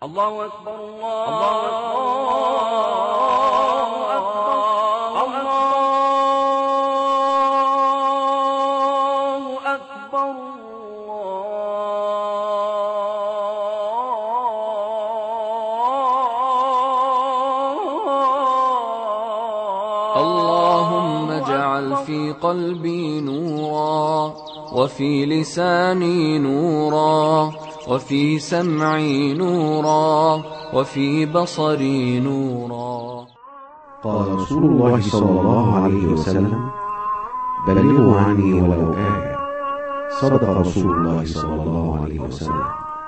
الله أكبر الله أكبر الله أكبر اللهم اجعل في قلبي نورا، وفي لساني نورا، وفي سمعي نورا، وفي بصري نورا. قال رسول الله صلى الله عليه وسلم: بلغوا عني ولو آية. صدق رسول الله صلى الله عليه وسلم.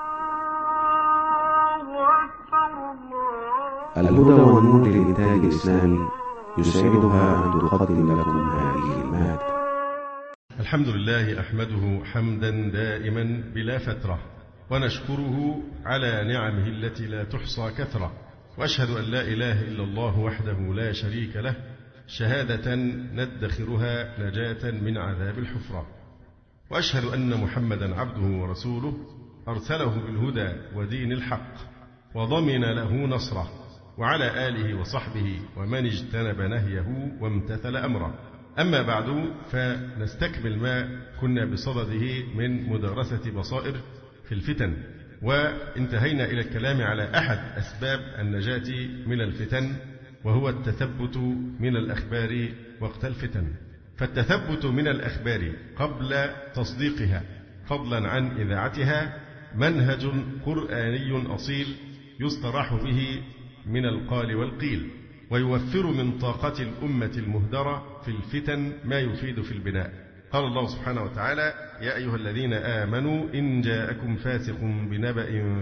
الهدى والنور للإنتاج الإسلامي يسعدها أن تقدم لكم هذه المادة. الحمد لله أحمده حمدا دائما بلا فترة، ونشكره على نعمه التي لا تحصى كثرة، وأشهد أن لا إله إلا الله وحده لا شريك له شهادة ندخرها نجاة من عذاب الحفرة، وأشهد أن محمدا عبده ورسوله أرسله بالهدى ودين الحق وضمن له نصره، وعلى آله وصحبه ومن اجتنب نهيه وامتثل أمره. أما بعد، فنستكمل ما كنا بصدده من مدرسة بصائر في الفتن، وانتهينا إلى الكلام على أحد أسباب النجاة من الفتن، وهو التثبت من الأخبار وقت الفتن. فالتثبت من الأخبار قبل تصديقها فضلا عن إذاعتها منهج قرآني أصيل يستراح به من القال والقيل، ويوفر من طاقة الأمة المهدرة في الفتن ما يفيد في البناء. قال الله سبحانه وتعالى: يا أيها الذين آمنوا إن جاءكم فاسق بنبأ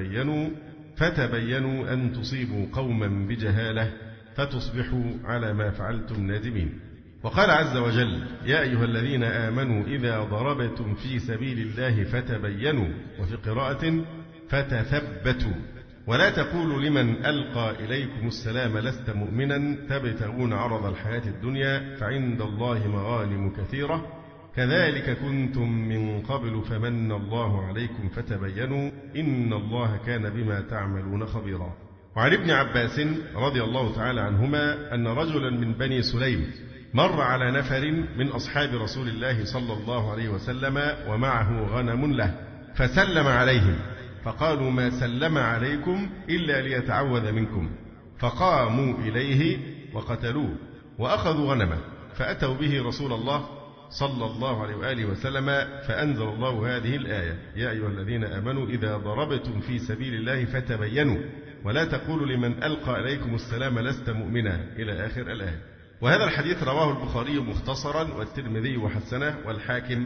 فتبينوا أن تصيبوا قوما بجهالة فتصبحوا على ما فعلتم نادمين. وقال عز وجل: يا أيها الذين آمنوا إذا ضربتم في سبيل الله فتبينوا، وفي قراءة فتثبتوا، ولا تقولوا لمن ألقى إليكم السلام لست مؤمنا تبتغون عرض الحياة الدنيا فعند الله مغانم كثيرة كذلك كنتم من قبل فمن الله عليكم فتبينوا إن الله كان بما تعملون خبيرا. وعن ابن عباس رضي الله تعالى عنهما أن رجلا من بني سليم مر على نفر من أصحاب رسول الله صلى الله عليه وسلم ومعه غنم له، فسلم عليهم فقالوا: ما سلم عليكم إلا ليتعوذ منكم، فقاموا إليه وقتلوه وأخذوا غنمه، فأتوا به رسول الله صلى الله عليه وآله وسلم، فأنزل الله هذه الآية: يا أيها الذين آمنوا إذا ضربتم في سبيل الله فتبينوا ولا تقولوا لمن ألقى إليكم السلام لست مؤمنا إلى آخر الآية. وهذا الحديث رواه البخاري مختصرا، والترمذي وحسنه، والحاكم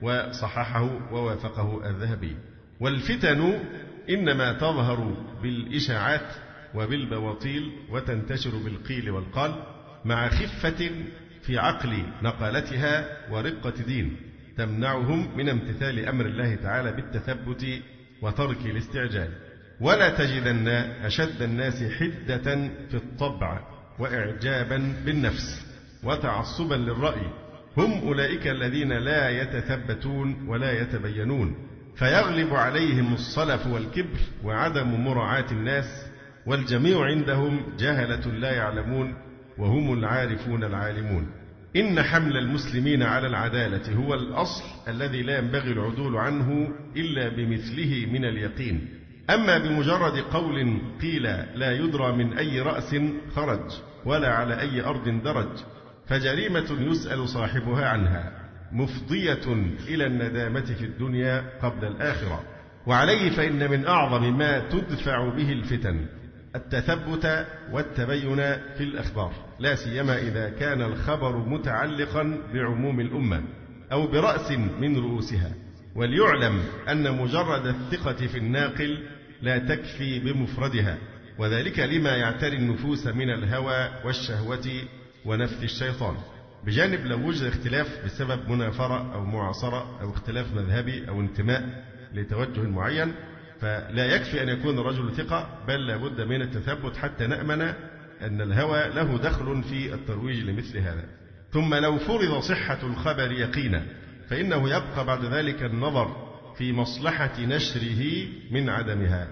وصححه ووافقه الذهبي. والفتن إنما تظهر بالإشاعات وبالبواطيل وتنتشر بالقيل والقال، مع خفة في عقل نقالتها ورقة دين تمنعهم من امتثال أمر الله تعالى بالتثبت وترك الاستعجال. ولا تجدن أشد الناس حدة في الطبع وإعجابا بالنفس وتعصبا للرأي هم أولئك الذين لا يتثبتون ولا يتبينون، فيغلب عليهم الصلف والكبر وعدم مراعاة الناس، والجميع عندهم جهلة لا يعلمون وهم العارفون العالمون. إن حمل المسلمين على العدالة هو الأصل الذي لا ينبغي العدول عنه إلا بمثله من اليقين. أما بمجرد قول قيل لا يدرى من أي رأس خرج ولا على أي أرض درج، فجريمة يسأل صاحبها عنها، مفضية إلى الندامة في الدنيا قبل الآخرة. وعليه فإن من أعظم ما تدفع به الفتن التثبت والتبين في الأخبار، لا سيما إذا كان الخبر متعلقا بعموم الأمة أو برأس من رؤوسها. وليعلم أن مجرد الثقة في الناقل لا تكفي بمفردها، وذلك لما يعتري النفوس من الهوى والشهوة ونفث الشيطان، بجانب لو وجد اختلاف بسبب منافرة أو معاصرة أو اختلاف مذهبي أو انتماء لتوجه معين، فلا يكفي أن يكون الرجل ثقة، بل لابد من التثبت حتى نأمن أن الهوى له دخل في الترويج لمثل هذا. ثم لو فرض صحة الخبر يقينا فإنه يبقى بعد ذلك النظر في مصلحة نشره من عدمها،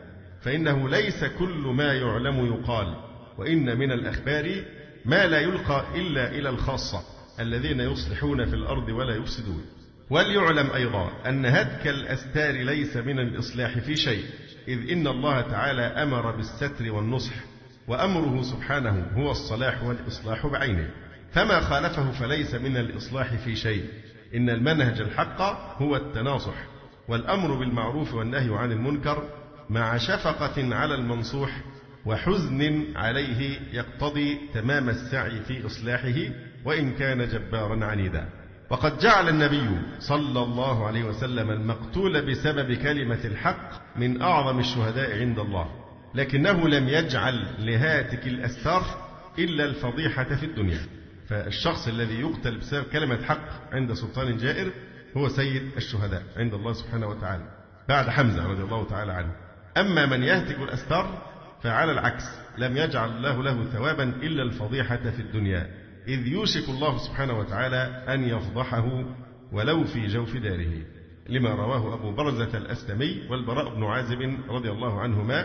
فإنه ليس كل ما يعلم يقال، وإن من الأخبار ما لا يلقى إلا إلى الخاصة الذين يصلحون في الأرض ولا يفسدون. وليعلم أيضا أن هتك الأستار ليس من الإصلاح في شيء، إذ إن الله تعالى أمر بالستر والنصح، وأمره سبحانه هو الصلاح والإصلاح بعينه، فما خالفه فليس من الإصلاح في شيء. إن المنهج الحق هو التناصح والأمر بالمعروف والنهي عن المنكر، مع شفقة على المنصوح وحزن عليه، يقتضي تمام السعي في إصلاحه وإن كان جبارا عنيدا. وقد جعل النبي صلى الله عليه وسلم المقتول بسبب كلمة الحق من أعظم الشهداء عند الله، لكنه لم يجعل لهاتك الأستار إلا الفضيحة في الدنيا. فالشخص الذي يقتل بسبب كلمة حق عند سلطان جائر هو سيد الشهداء عند الله سبحانه وتعالى بعد حمزة رضي الله تعالى عنه. أما من يهتك الأستار فعلى العكس، لم يجعل الله له ثوابا إلا الفضيحة في الدنيا، إذ يوشك الله سبحانه وتعالى أن يفضحه ولو في جوف داره، لما رواه أبو برزة الأسلمي والبراء بن عازب رضي الله عنهما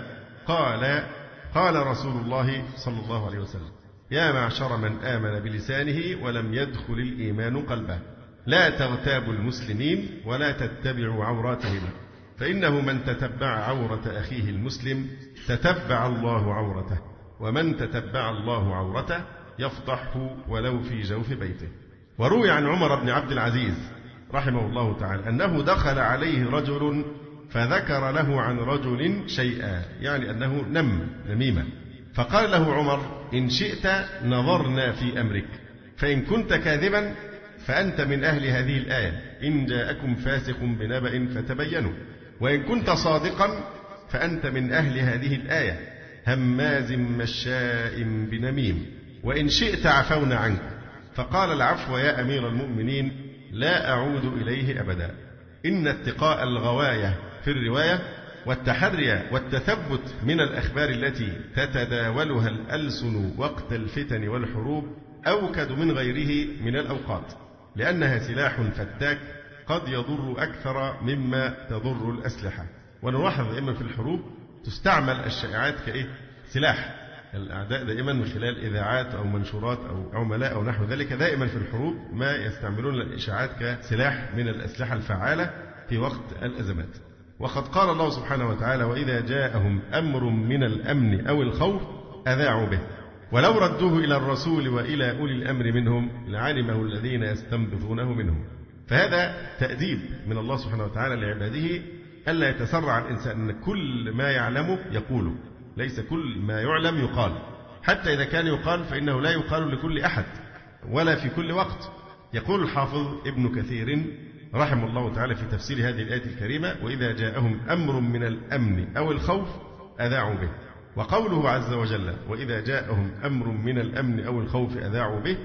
قال رسول الله صلى الله عليه وسلم: يا معشر من آمن بلسانه ولم يدخل الإيمان قلبه، لا تغتابوا المسلمين ولا تتبعوا عوراتهم، فإنه من تتبع عورة أخيه المسلم تتبع الله عورته، ومن تتبع الله عورته يفضحه ولو في جوف بيته. وروي عن عمر بن عبد العزيز رحمه الله تعالى أنه دخل عليه رجل فذكر له عن رجل شيئا، يعني أنه نميمة، فقال له عمر: إن شئت نظرنا في أمرك، فإن كنت كاذبا فأنت من أهل هذه الآية: إن جاءكم فاسق بنبأ فتبينوا، وإن كنت صادقا فأنت من أهل هذه الآية: هماز مشاء بنميم، وإن شئت عفونا عنك. فقال: العفو يا أمير المؤمنين، لا أعود إليه أبدا. إن اتقاء الغواية في الرواية والتحري والتثبت من الأخبار التي تتداولها الألسن وقت الفتن والحروب أوكد من غيره من الأوقات، لأنها سلاح فتاك قد يضر أكثر مما تضر الأسلحة. ونلاحظ دائما في الحروب تستعمل الشائعات سلاح. الأعداء دائما من خلال إذاعات أو منشورات أو عملاء أو نحو ذلك، دائما في الحروب ما يستعملون الإشاعات كسلاح من الأسلحة الفعالة في وقت الأزمات. وقد قال الله سبحانه وتعالى: وإذا جاءهم أمر من الأمن أو الخوف أذاعوا به، ولو ردوه إلى الرسول وإلى أولي الأمر منهم لعلمه الذين يستنبطونه منهم. فهذا تأديب من الله سبحانه وتعالى لعباده ألا يتسرع الإنسان أن كل ما يعلمه يقوله، ليس كل ما يعلم يقال، حتى إذا كان يقال فإنه لا يقال لكل أحد ولا في كل وقت. يقول الحافظ ابن كثير رحمه الله تعالى في تفسير هذه الآية الكريمة: وإذا جاءهم أمر من الأمن أو الخوف أذاعوا به. وقوله عز وجل: وإذا جاءهم أمر من الأمن أو الخوف أذاعوا به،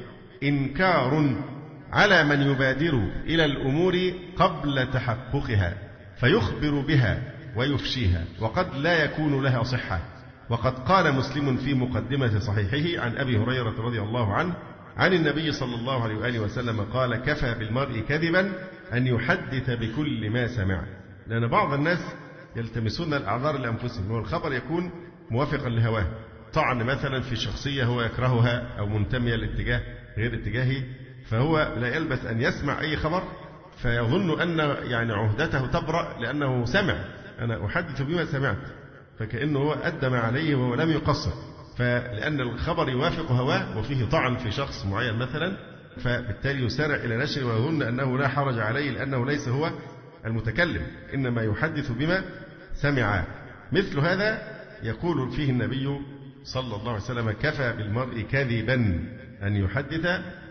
إنكار على من يبادر إلى الأمور قبل تحققها فيخبر بها ويفشيها، وقد لا يكون لها صحة. وقد قال مسلم في مقدمة صحيحه عن أبي هريرة رضي الله عنه عن النبي صلى الله عليه وآله وسلم قال: كفى بالمرء كذبا أن يحدث بكل ما سمع. لأن بعض الناس يلتمسون الأعذار لأنفسهم، والخبر يكون موافقا لهواه، طعن مثلا في شخصية هو يكرهها أو منتمية لاتجاه غير اتجاهه، فهو لا يلبث أن يسمع أي خبر فيظن أن عهدته تبرأ لأنه سمع، أنا أحدث بما سمعت، فكأنه هو أدى ما عليه وهو لم يقصر، فلأن الخبر يوافق هواه وفيه طعن في شخص معين مثلا، فبالتالي يسارع إلى نشره ويظن أنه لا حرج عليه لأنه ليس هو المتكلم، إنما يحدث بما سمع. مثل هذا يقول فيه النبي صلى الله عليه وسلم: كفى بالمرء كذبا أن يحدث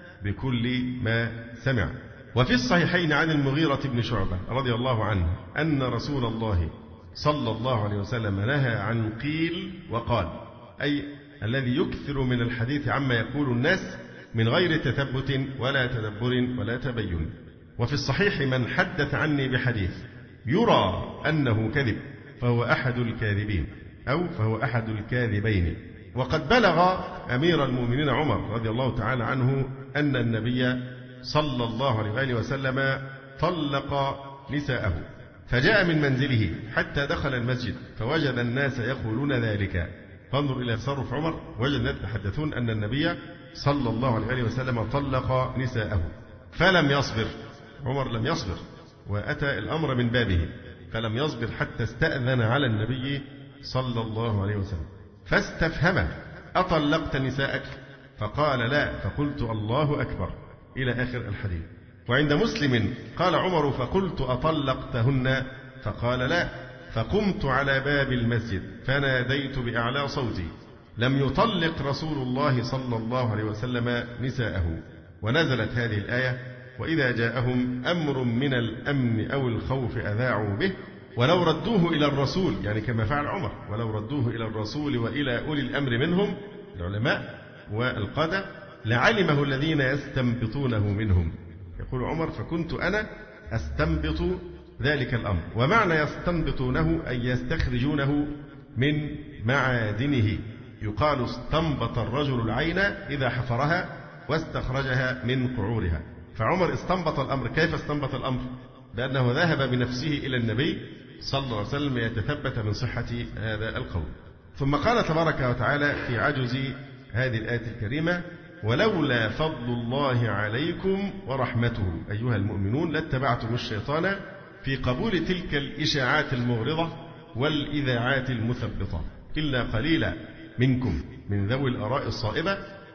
بكل ما سمع. وفي الصحيحين عن المغيرة بن شعبة رضي الله عنه أن رسول الله صلى الله عليه وسلم نهى عن قيل وقال، أي الذي يكثر من الحديث عما يقول الناس من غير تثبت ولا تدبر ولا تبين. وفي الصحيح: من حدث عني بحديث يرى أنه كذب فهو أحد الكاذبين، أو فهو أحد الكاذبين. وقد بلغ أمير المؤمنين عمر رضي الله تعالى عنه أن النبي صلى الله عليه وآله وسلم طلق نساءه، فجاء من منزله حتى دخل المسجد فوجد الناس يقولون ذلك. فانظر إلى تصرف عمر، وجد الناس يتحدثون أن النبي صلى الله عليه وسلم طلق نساءه، فلم يصبر عمر، لم يصبر، وأتى الأمر من بابه، فلم يصبر حتى استأذن على النبي صلى الله عليه وسلم فاستفهمه: أطلقت نساءك؟ فقال: لا. فقلت: الله أكبر، إلى آخر الحديث. وعند مسلم قال عمر: فقلت: أطلقتهن؟ فقال: لا. فقمت على باب المسجد فناديت بأعلى صوتي: لم يطلق رسول الله صلى الله عليه وسلم نساءه. ونزلت هذه الآية: وإذا جاءهم أمر من الأمن أو الخوف أذاعوا به ولو ردوه إلى الرسول، يعني كما فعل عمر، ولو ردوه إلى الرسول وإلى أولي الأمر منهم العلماء والقادة لعلمه الذين يستنبطونه منهم. يقول عمر: فكنت أنا أستنبط ذلك الأمر. ومعنى يستنبطونه أي يستخرجونه من معادنه. يقال: استنبط الرجل العين إذا حفرها واستخرجها من قعورها. فعمر استنبط الأمر. كيف استنبط الأمر؟ بأنه ذهب بنفسه إلى النبي صلى الله عليه وسلم يتثبت من صحة هذا القول. ثم قال تبارك وتعالى في عجز هذه الآية الكريمة: ولولا فضل الله عليكم ورحمته أيها المؤمنون لاتبعتم الشيطان في قبول تلك الإشاعات المغرضة والإذاعات المثبطة إلا قليلا منكم من ذوي الآراء الصائبة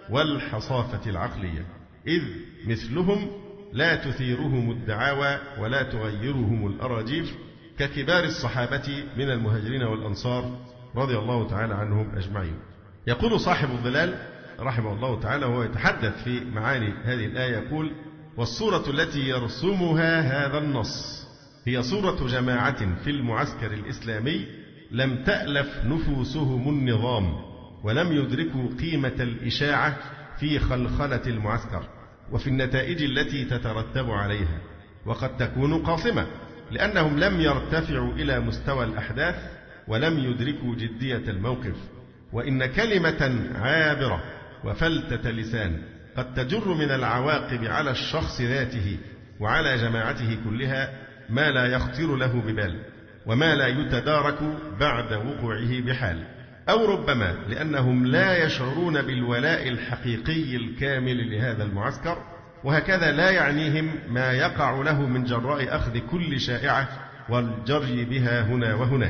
والحصافة العقلية، إذ مثلهم لا تثيرهم الدعاوى ولا تغيرهم الأراجيف ككبار الصحابة من المهاجرين والأنصار رضي الله تعالى عنهم أجمعين. يقول صاحب الظلال رحمه الله تعالى وهو يتحدث في معاني هذه الآية، يقول: والصورة التي يرسمها هذا النص هي صورة جماعة في المعسكر الإسلامي لم تألف نفوسهم النظام ولم يدركوا قيمة الإشاعة في خلخلة المعسكر وفي النتائج التي تترتب عليها، وقد تكون قاصمة لأنهم لم يرتفعوا إلى مستوى الأحداث ولم يدركوا جدية الموقف. وإن كلمة عابرة وفلتة لسان قد تجر من العواقب على الشخص ذاته وعلى جماعته كلها ما لا يخطر له ببال وما لا يتدارك بعد وقوعه بحال، أو ربما لأنهم لا يشعرون بالولاء الحقيقي الكامل لهذا المعسكر، وهكذا لا يعنيهم ما يقع له من جراء أخذ كل شائعة والجري بها هنا وهناك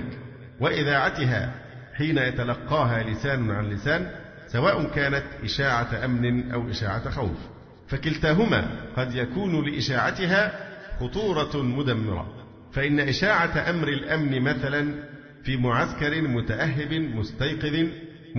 وإذاعتها حين يتلقاها لسان عن لسان، سواء كانت إشاعة أمن أو إشاعة خوف، فكلتاهما قد يكون لإشاعتها خطورة مدمرة. فإن إشاعة أمر الأمن مثلا في معسكر متأهب مستيقظ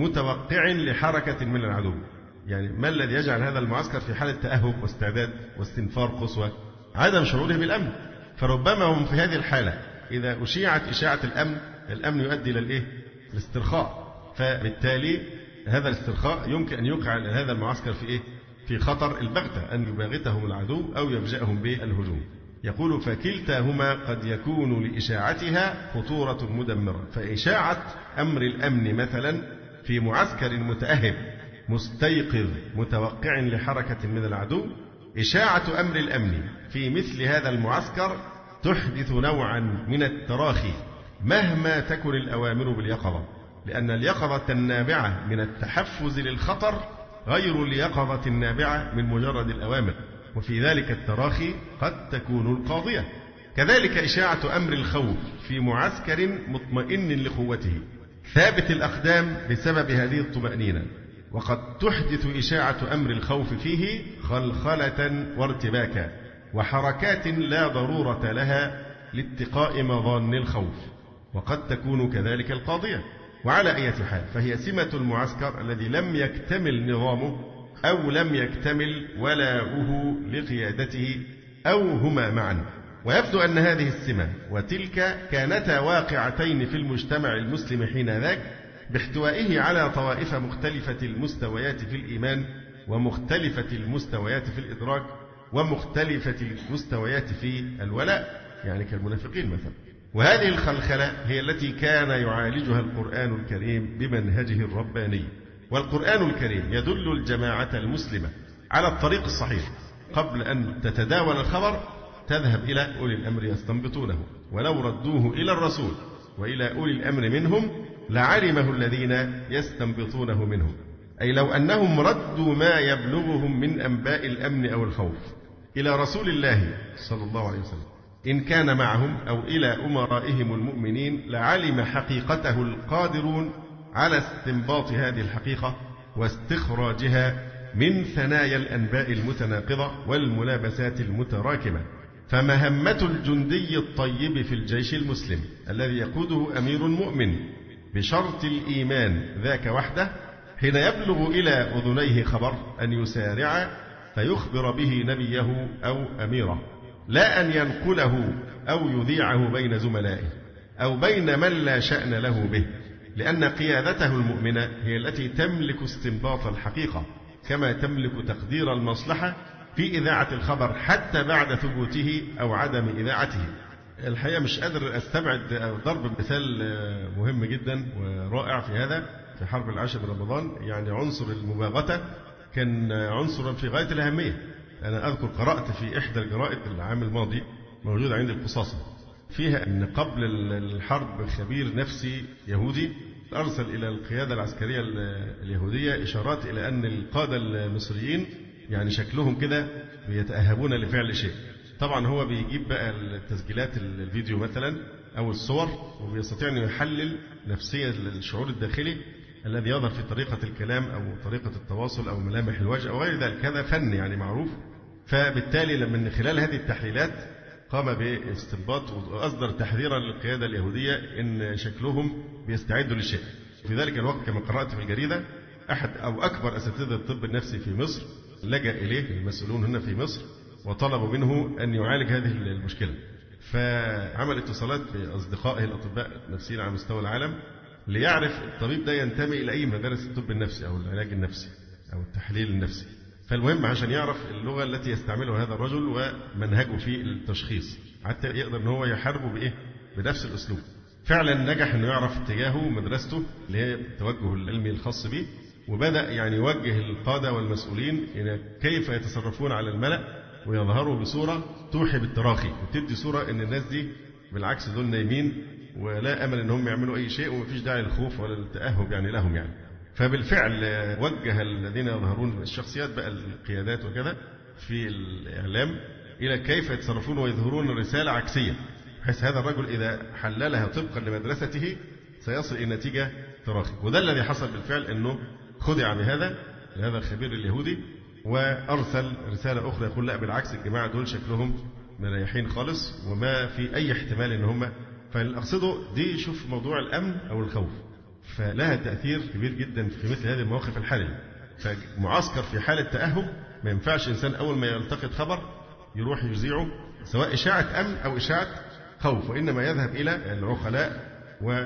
متوقع لحركة من العدو، يعني ما الذي يجعل هذا المعسكر في حالة تأهب واستعداد واستنفار قصوى؟ عدم شعوره بالأمن. فربما هم في هذه الحالة إذا أشيعت إشاعة الأمن يؤدي إلى الإيه؟ الاسترخاء، فبالتالي هذا الاسترخاء يمكن أن يوقع هذا المعسكر في إيه؟ في خطر البغتة، أن يباغتهم العدو أو يفجأهم بالهجوم. يقول: فكلتاهما قد يكون لإشاعتها خطورة مدمرة. فإشاعة أمر الأمن مثلا في معسكر متأهب مستيقظ متوقع لحركة من العدو، إشاعة أمر الأمن في مثل هذا المعسكر تحدث نوعا من التراخي مهما تكن الأوامر باليقظة، لأن اليقظة النابعة من التحفز للخطر غير اليقظة النابعة من مجرد الأوامر، وفي ذلك التراخي قد تكون القاضية. كذلك إشاعة أمر الخوف في معسكر مطمئن لقوته ثابت الأقدام بسبب هذه الطمأنينة، وقد تحدث إشاعة أمر الخوف فيه خلخلة وارتباكا وحركات لا ضرورة لها لاتقاء مظان الخوف، وقد تكون كذلك القاضية. وعلى أي حال فهي سمة المعسكر الذي لم يكتمل نظامه أو لم يكتمل ولاؤه لقيادته أو هما معا. ويبدو أن هذه السمة وتلك كانتا واقعتين في المجتمع المسلم حين ذاك باحتوائه على طوائف مختلفة المستويات في الإيمان ومختلفة المستويات في الإدراك ومختلفة المستويات في الولاء، يعني كالمنافقين مثلا. وهذه الخلخلة هي التي كان يعالجها القرآن الكريم بمنهجه الرباني. والقرآن الكريم يدل الجماعة المسلمة على الطريق الصحيح قبل أن تتداول الخبر تذهب إلى أولي الأمر يستنبطونه، ولو ردوه إلى الرسول وإلى أولي الأمر منهم لعلمه الذين يستنبطونه منهم، أي لو أنهم ردوا ما يبلغهم من أنباء الأمن أو الخوف إلى رسول الله صلى الله عليه وسلم إن كان معهم أو إلى أمرائهم المؤمنين لعلم حقيقته القادرون على استنباط هذه الحقيقة واستخراجها من ثنايا الأنباء المتناقضة والملابسات المتراكمة. فمهمة الجندي الطيب في الجيش المسلم الذي يقوده أمير مؤمن بشرط الإيمان ذاك وحده حين يبلغ إلى أذنيه خبر أن يسارع فيخبر به نبيه أو أميره، لا أن ينقله أو يذيعه بين زملائه أو بين من لا شأن له به، لأن قيادته المؤمنة هي التي تملك استنباط الحقيقة كما تملك تقدير المصلحة في إذاعة الخبر حتى بعد ثبوته أو عدم إذاعته. الحقيقة مش قادر أستبعد أو ضرب مثال مهم جدا ورائع في هذا. في حرب العاشر من رمضان يعني عنصر المباغتة كان عنصرا في غاية الأهمية. أنا أذكر قرأت في إحدى الجرائد العام الماضي موجودة عندي القصاصة فيها أن قبل الحرب خبير نفسي يهودي أرسل إلى القيادة العسكرية اليهودية إشارات إلى أن القادة المصريين يعني شكلهم كده بيتأهبون لفعل شيء. طبعا هو بيجيب بقى التسجيلات الفيديو مثلا أو الصور وبيستطيع أن يحلل نفسية الشعور الداخلي الذي يظهر في طريقة الكلام أو طريقة التواصل أو ملامح الوجه أو غير ذلك. هذا فن يعني معروف. فبالتالي من خلال هذه التحليلات قام باستنباط وأصدر تحذيرا للقيادة اليهودية إن شكلهم بيستعدوا للشيء. في ذلك الوقت كما قرأت في الجريدة أحد أو أكبر أساتذة الطب النفسي في مصر لجأ إليه المسؤولون هنا في مصر وطلبوا منه أن يعالج هذه المشكلة، فعمل اتصالات بأصدقائه الأطباء النفسيين على مستوى العالم ليعرف الطبيب ده ينتمي إلى أي مدارس الطب النفسي أو العلاج النفسي أو التحليل النفسي. فالمهم عشان يعرف اللغة التي يستعملها هذا الرجل ومنهجه في التشخيص حتى يقدر أن هو يحاربه بإيه؟ بنفس الأسلوب. فعلا نجح أنه يعرف اتجاهه مدرسته اللي هي التوجه العلمي الخاص به، وبدأ يعني يوجه القادة والمسؤولين إلى كيف يتصرفون على الملأ ويظهروا بصورة توحي بالتراخي وتدي صورة أن الناس دي بالعكس دول نايمين ولا أمل أنهم يعملوا أي شيء ومفيش داعي للخوف ولا التأهب يعني لهم يعني. فبالفعل وجه الذين يظهرون الشخصيات بقى القيادات وكذا في الإعلام إلى كيف يتصرفون ويظهرون رسالة عكسية بحيث هذا الرجل إذا حللها طبقا لمدرسته سيصل إلى نتيجة تراخي. وده الذي حصل بالفعل أنه خدع بهذا الخبير اليهودي وأرسل رسالة أخرى يقول لا بالعكس الجماعة دول شكلهم مريحين خالص وما في أي احتمال أن هم. فالأقصده دي شوف موضوع الأمن أو الخوف فلها تأثير كبير جدا في مثل هذه المواقف الحالية. فمعسكر في حالة تأهب ما ينفعش إنسان أول ما يلتقط خبر يروح يذيعه سواء إشاعة أمن أو إشاعة خوف، وإنما يذهب إلى العقلاء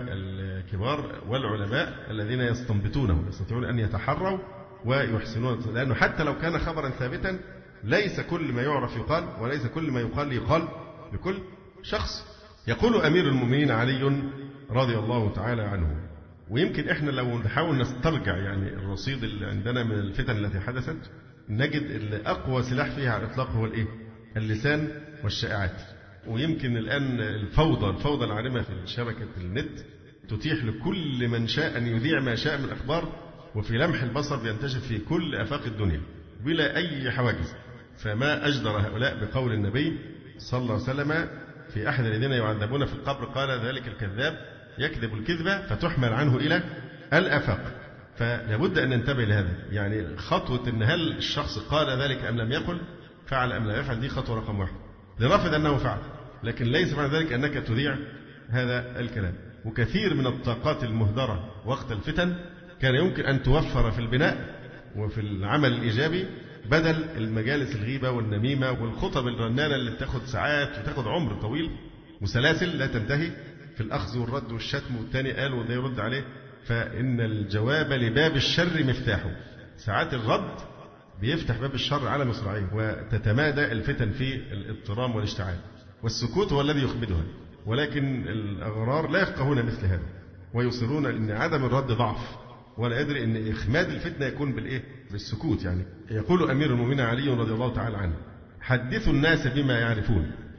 والكبار والعلماء الذين يستنبطونه يستطيعون أن يتحروا ويحسنون، لأنه حتى لو كان خبرا ثابتا ليس كل ما يعرف يقال وليس كل ما يقال لكل شخص. يقول أمير المؤمنين علي رضي الله تعالى عنه، ويمكن إحنا لو نحاول نسترجع يعني الرصيد اللي عندنا من الفتن التي حدثت نجد أقوى سلاح فيها على الإطلاق هو الإيه؟ اللسان والشائعات. ويمكن الآن الفوضى العارمة في شبكة النت تتيح لكل من شاء أن يذيع ما شاء من أخبار وفي لمح البصر بينتشر في كل آفاق الدنيا بلا أي حواجز. فما أجدر هؤلاء بقول النبي صلى الله عليه وسلم في أحد الذين يعذبون في القبر قال ذلك الكذاب يكذب الكذبة فتحمل عنه إلى الآفاق. فلابد أن ننتبه لهذا، يعني خطوة أن هل الشخص قال ذلك أم لم يقل، فعل أم لا يفعل، دي خطوة رقم 1 لنفرض أنه فعل، لكن ليس معنى ذلك أنك تذيع هذا الكلام. وكثير من الطاقات المهدرة وقت الفتن كان يمكن أن توفر في البناء وفي العمل الإيجابي بدل المجالس الغيبة والنميمة والخطب الرنانة اللي بتاخد ساعات وتاخد عمر طويل وسلاسل لا تنتهي في الأخذ والرد والشتم والتاني قال وده يرد عليه. فإن الجواب لباب الشر مفتاحه، ساعات الرد بيفتح باب الشر على مصراعيه وتتمادى الفتن في الاضطرام والاشتعال، والسكوت هو الذي يخمدها. ولكن الأغرار لا يفقهون مثل هذا ويصرون أن عدم الرد ضعف ولا يدري أن إخماد الفتنة يكون بالإيه؟ بالسكوت. يعني يقول أمير المؤمنين علي رضي الله تعالى عنه حدثوا الناس بما يعرفون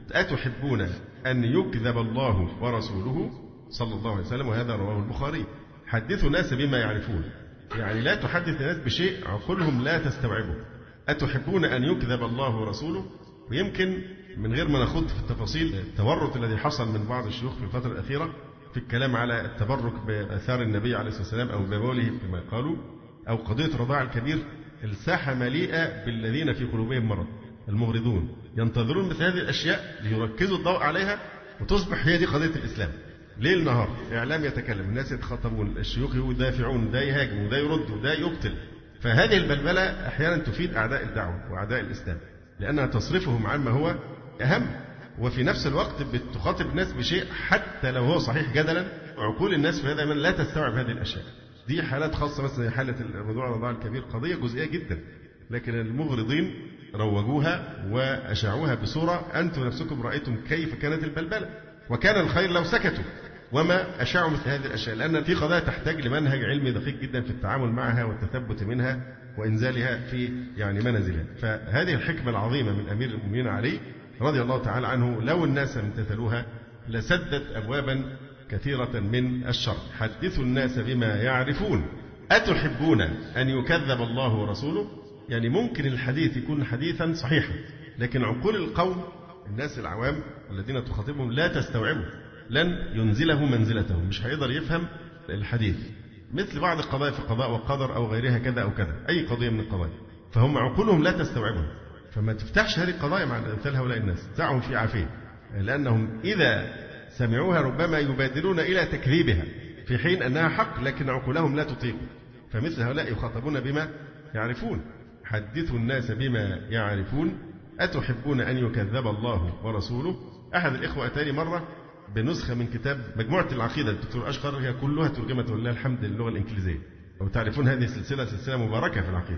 أتحبون أن يكذب الله ورسوله صلى الله عليه وسلم، وهذا رواه البخاري. حدثوا الناس بما يعرفون، يعني لا تحدث الناس بشيء عقولهم لا تستوعبه. أتحبون أن يكذب الله ورسوله. ويمكن من غير ما نخوض في التفاصيل التورط الذي حصل من بعض الشيوخ في الفترة الأخيرة في الكلام على التبرك بآثار النبي عليه الصلاة والسلام أو ببوله كما قالوا، أو قضية الرضاع الكبير، الساحة مليئة بالذين في قلوبهم مرض، المغرضون ينتظرون مثل هذه الأشياء ليركزوا الضوء عليها وتصبح هي دي قضية الإسلام. ليل نهار إعلام يتكلم، الناس يتخاطبون، الشيوخ يدافعون، ده يهاجم وده يرد وده يقتل. فهذه البلبلة أحيانا تفيد أعداء الدعوة وأعداء الإسلام، لأنها تصرفهم عن ما هو أهم، وفي نفس الوقت بتخاطب الناس بشيء حتى لو هو صحيح جدلا، عقول الناس في هذا لا تستوعب هذه الأشياء. دي حالات خاصة، مثلا حالة موضوع الرضاعة الكبير قضية جزئية جدا، لكن المغرضين روجوها وأشاعوها بصورة أنتم نفسكم رأيتم كيف كانت البلبلة. وكان الخير لو سكتوا وما أشاعوا مثل هذه الأشياء، لأن في قضايا تحتاج لمنهج علمي دقيق جدا في التعامل معها والتثبت منها وإنزالها في منازلها. فهذه الحكمة العظيمة من أمير المؤمنين علي رضي الله تعالى عنه، لو الناس امتثلوها لسدت أبوابا كثيرة من الشر. حدثوا الناس بما يعرفون. أتحبون أن يكذب الله ورسوله. يعني ممكن الحديث يكون حديثا صحيحا، لكن عقول القوم، الناس العوام الذين تخاطبهم لا تستوعبه، لن ينزله منزلته، مش هيقدر يفهم الحديث. مثل بعض القضايا في قضاء وقدر أو غيرها كذا أو كذا، أي قضية من القضايا، فهم عقولهم لا تستوعبها. فما تفتحش هذه القضايا مع أمثال هؤلاء الناس، دعهم في عافية، لأنهم إذا سمعوها ربما يبادرون إلى تكذيبها في حين أنها حق، لكن عقولهم لا تطيق. فمثل هؤلاء يخاطبون بما يعرفون. حدثوا الناس بما يعرفون. أتحبون أن يكذب الله ورسوله. أحد الإخوة أتاني مرة بنسخة من كتاب مجموعة العقيدة الدكتور أشقر، هي كلها ترجمة ولله الحمد للغة الإنجليزية، وتعرفون هذه سلسلة مباركة في العقيدة.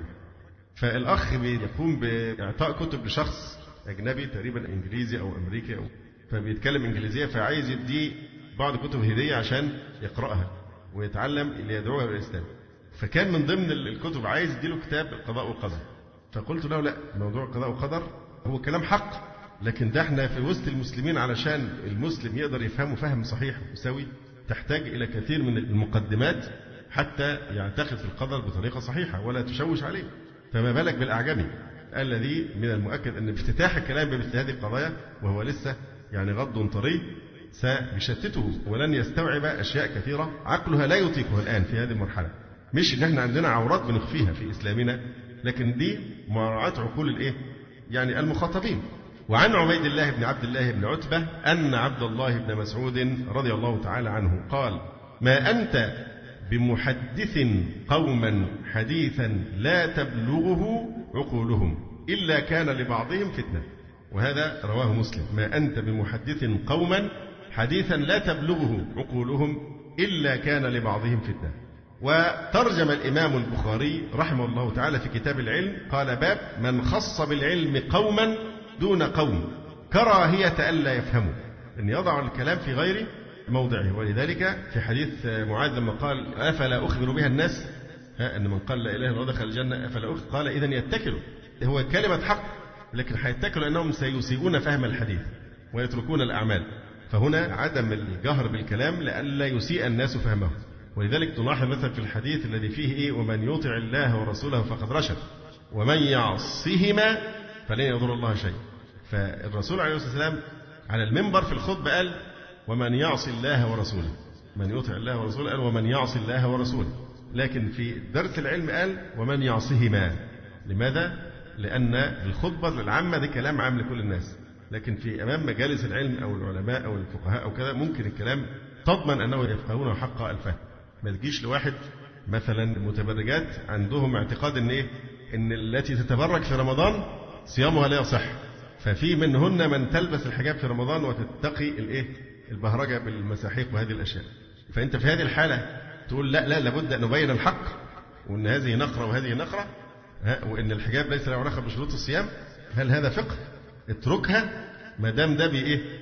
فالأخ بيقوم بإعطاء كتب لشخص أجنبي تقريبا إنجليزي أو أمريكي، فبيتكلم إنجليزية، فعايز يديه بعض كتب هدية عشان يقرأها ويتعلم اللي يدعوها إلى الإسلام. فكان من ضمن الكتب عايز يديله كتاب القضاء والقدر. فقلت له لا، موضوع القضاء والقدر هو كلام حق، لكن ده احنا في وسط المسلمين علشان المسلم يقدر يفهمه فهم صحيح وسوي تحتاج إلى كثير من المقدمات حتى يعتقد في القدر بطريقة صحيحة ولا تشوش عليه. فما بالك بالأعجمي الذي من المؤكد أن بافتتاح الكلام بمثل هذه القضايا وهو لسه غض طري سيشتته ولن يستوعب أشياء كثيرة عقلها لا يطيقها الآن في هذه المرحلة. مش إن احنا عندنا عورات بنخفيها في إسلامنا، لكن دي مراعاة عقول المخاطبين. وعن عبيد الله بن عبد الله بن عتبة أن عبد الله بن مسعود رضي الله تعالى عنه قال: ما أنت بمحدث قوما حديثا لا تبلغه عقولهم إلا كان لبعضهم فتنة. وهذا رواه مسلم. ما أنت بمحدث قوما حديثا لا تبلغه عقولهم إلا كان لبعضهم فتنة. وترجم الإمام البخاري رحمه الله تعالى في كتاب العلم قال: باب من خص بالعلم قوما دون قوم كراهية ألا يفهموا، أن يضع الكلام في غير موضعه. ولذلك في حديث معاذ لما قال: أفلا أخبر بها الناس، أن من قال لا إله إلا الله دخل الجنة، أفلا أخبر، قال: إذن يتكلوا. هو كلمة حق، لكن هيتكلوا أنهم سيسيئون فهم الحديث ويتركون الأعمال. فهنا عدم الجهر بالكلام لئلا يسيء الناس فهمه. ولذلك تلاحظ مثلا في الحديث الذي فيه ومن يطع الله ورسوله فقد رشد ومن يعصهما فلن يضر الله شيء. فالرسول عليه الصلاة والسلام على المنبر في الخطبة قال: ومن يعص الله ورسوله، من يطع الله ورسوله قال ومن يعص الله ورسوله. لكن في درس العلم قال ومن يعصهما. لماذا؟ لأن الخطبة العامة دي كلام عام لكل الناس، لكن في أمام مجالس العلم أو العلماء أو الفقهاء أو كذا ممكن الكلام تضمن أنه يفقهونه حق الفهم. ما تجيش لواحد مثلا متبرجات عندهم اعتقاد إن التي تتبرج في رمضان صيامها لا يصح، ففي منهن من تلبس الحجاب في رمضان وتتقي البهرجة بالمساحيق وهذه الأشياء. فأنت في هذه الحالة تقول لا لابد أن نبين الحق، وأن هذه نقرة وهذه نقرة، وأن الحجاب ليس له علاقة بشروط الصيام. هل هذا فقه؟ اتركها ما دام ده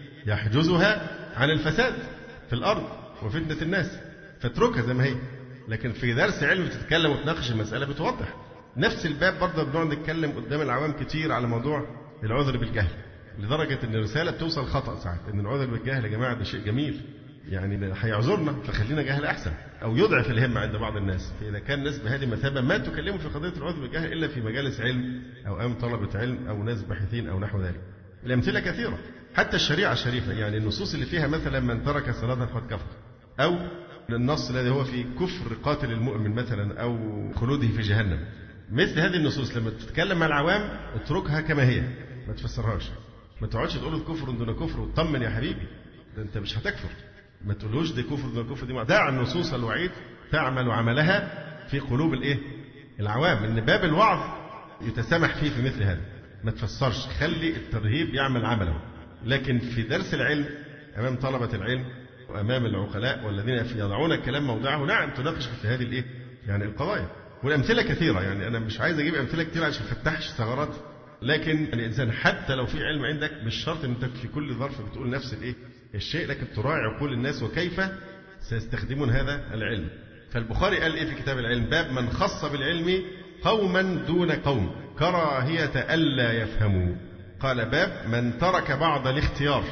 يحجزها عن الفساد في الأرض وفتنة الناس، فاتركها زي ما هي. لكن في درس علم بتتكلم وتناقش المسألة بتوضح. نفس الباب برضه بنقعد نتكلم قدام العوام كتير على موضوع العذر بالجهل. لدرجة أن الرسالة بتوصل خطأ ساعات، أن العذر بالجهل يا جماعة ده شيء جميل، يعني هيعذرنا فخلينا جهل أحسن، أو يضعف الهمة عند بعض الناس. فإذا كان الناس بهذه المثابة ما تكلموا في قضية العذر بالجهل إلا في مجالس علم أو أمام طلبة علم أو ناس باحثين أو نحو ذلك. الأمثلة كثيرة، حتى الشريعة الشريفة، يعني النصوص اللي فيها مثلا من ترك الصلاة فقد كفر، أو النص الذي هو في كفر قاتل المؤمن مثلا أو خلوده في جهنم. مثل هذه النصوص لما تتكلم مع العوام اتركها كما هي، ما تفسرهاش، ما تقعدش تقول كفر دون كفر وتطمن يا حبيبي ده أنت مش هتكفر، ما تقولوش ده كفر دون كفر. دي دع النصوص الوعيد تعمل عملها في قلوب العوام، إن باب الوعظ يتسامح فيه في مثل هذا، ما تفسرش، خلي الترهيب يعمل عمله. لكن في درس العلم أمام طلبة العلم وأمام العقلاء والذين يضعون الكلام موضعه، نعم تناقش في هذه يعني القضايا. والأمثلة كثيرة، يعني أنا مش عايز أجيب أمثلة كثيرة عشان فتحش ثغرات، لكن الإنسان حتى لو في علم عندك مش شرط أن أنت في كل ظرف بتقول نفس الشيء، لكن تراعي عقول الناس وكيف سيستخدمون هذا العلم. فالبخاري قال في كتاب العلم: باب من خص بالعلم قوما دون قوم كراهية ألا يفهموا. قال: باب من ترك بعض الاختيار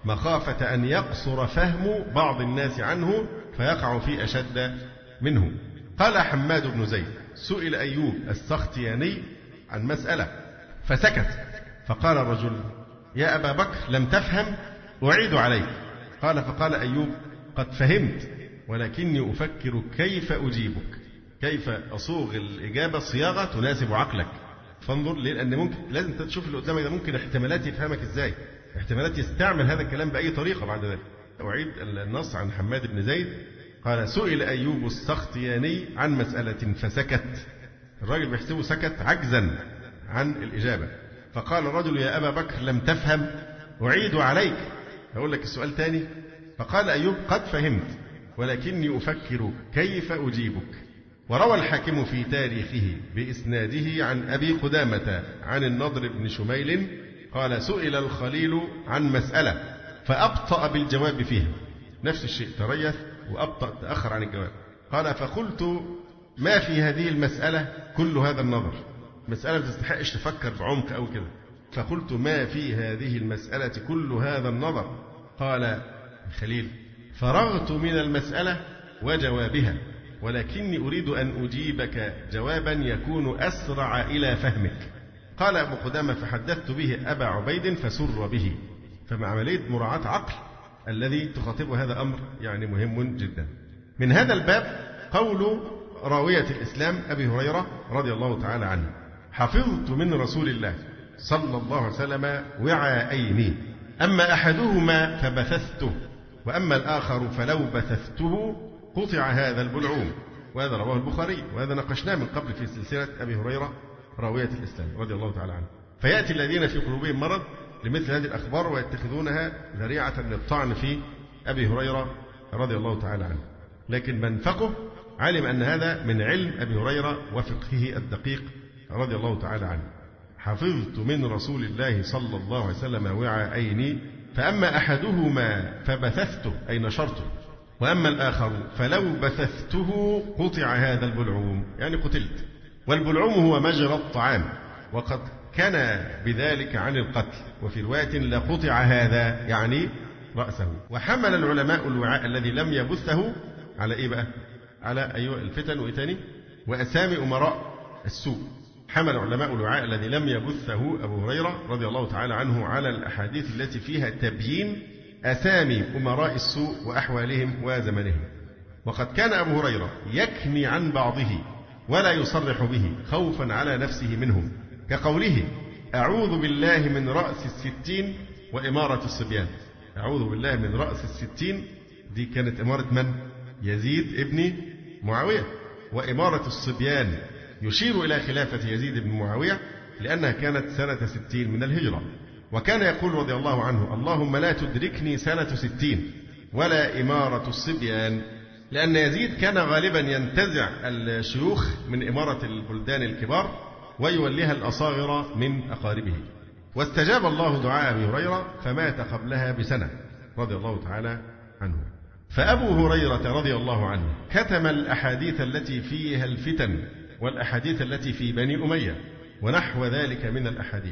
مخافة أن يقصر فهم بعض الناس عنه فيقع في أشد منه. قال حماد بن زيد: سئل أيوب السختياني عن مسألة فسكت، فقال الرجل: يا أبا بكر لم تفهم، أعيد عليك. قال: فقال أيوب: قد فهمت ولكني أفكر كيف أجيبك، كيف أصوغ الإجابة صياغة تناسب عقلك. فانظر، لأن ممكن لازم تشوف اللي قدامك ده ممكن احتمالات يفهمك إزاي، احتمالات يستعمل هذا الكلام بأي طريقة بعد ذلك. أعيد النص عن حماد بن زيد: قال: سئل أيوب السختياني عن مسألة فسكت. الراجل بيحسبه سكت عجزا عن الإجابة. فقال الرجل: يا أبا بكر لم تفهم، أعيد عليك، أقول لك السؤال تاني. فقال أيوب: قد فهمت ولكني أفكر كيف أجيبك. وروى الحاكم في تاريخه بإسناده عن أبي قدامة عن النضر بن شميل قال: سئل الخليل عن مسألة فأبطأ بالجواب فيها، نفس الشيء، تريث وأبطأ، تأخر عن الجواب. قال: فقلت: ما في هذه المسألة كل هذا النظر؟ مسألة ما تستحقش تفكر بعمق أو كده. فقلت: ما في هذه المسألة كل هذا النظر؟ قال الخليل: فرغت من المسألة وجوابها، ولكني أريد أن أجيبك جوابا يكون أسرع إلى فهمك. قال أبو قدامة: فحدثت به أبا عبيد فسر به. فمع عملية مراعاة عقل الذي تخاطبه هذا أمر يعني مهم جدا. من هذا الباب قول راوية الإسلام أبي هريرة رضي الله تعالى عنه: حفظت من رسول الله صلى الله عليه وسلم وعاءين، أما أحدهما فبثثته، وأما الآخر فلو بثثته قطع هذا البلعوم. وهذا رواه البخاري، وهذا ناقشناه من قبل في سلسلة أبي هريرة راوية الإسلام رضي الله تعالى عنه. فيأتي الذين في قلوبهم مرض لمثل هذه الأخبار ويتخذونها ذريعة للطعن في أبي هريرة رضي الله تعالى عنه. لكن من فقه علم أن هذا من علم أبي هريرة وفقهه الدقيق رضي الله تعالى عنه. حفظت من رسول الله صلى الله عليه وسلم وعاءين، فأما أحدهما فبثثته أي نشرته، وأما الآخر فلو بثثته قطع هذا البلعوم، يعني قتلت. والبلعوم هو مجرى الطعام، وقد كان بذلك عن القتل، وفي رواية لقطع هذا يعني رأسه. وحمل العلماء الوعاء الذي لم يبثه على إيه بقى؟ على الفتن وإتاني وأسامي أمراء السوء. حمل علماء الوعاء الذي لم يبثه أبو هريرة رضي الله تعالى عنه على الأحاديث التي فيها تبيين أسامي أمراء السوء وأحوالهم وزمنهم. وقد كان أبو هريرة يكني عن بعضه ولا يصرح به خوفا على نفسه منهم، كقوله: أعوذ بالله من رأس 60 وإمارة الصبيان. أعوذ بالله من رأس 60 دي كانت إمارة من؟ يزيد ابن معاوية. وإمارة الصبيان يشير إلى خلافة يزيد بن معاوية لأنها كانت سنة 60 من الهجرة. وكان يقول رضي الله عنه: اللهم لا تدركني سنة 60 ولا إمارة الصبيان، لأن يزيد كان غالبا ينتزع الشيوخ من إمارة البلدان الكبار ويوليها الأصاغر من أقاربه. واستجاب الله دعاء أبي هريرة فمات قبلها بسنة رضي الله تعالى عنه. فأبو هريرة رضي الله عنه كتم الأحاديث التي فيها الفتن والأحاديث التي في بني أمية ونحو ذلك من الأحاديث،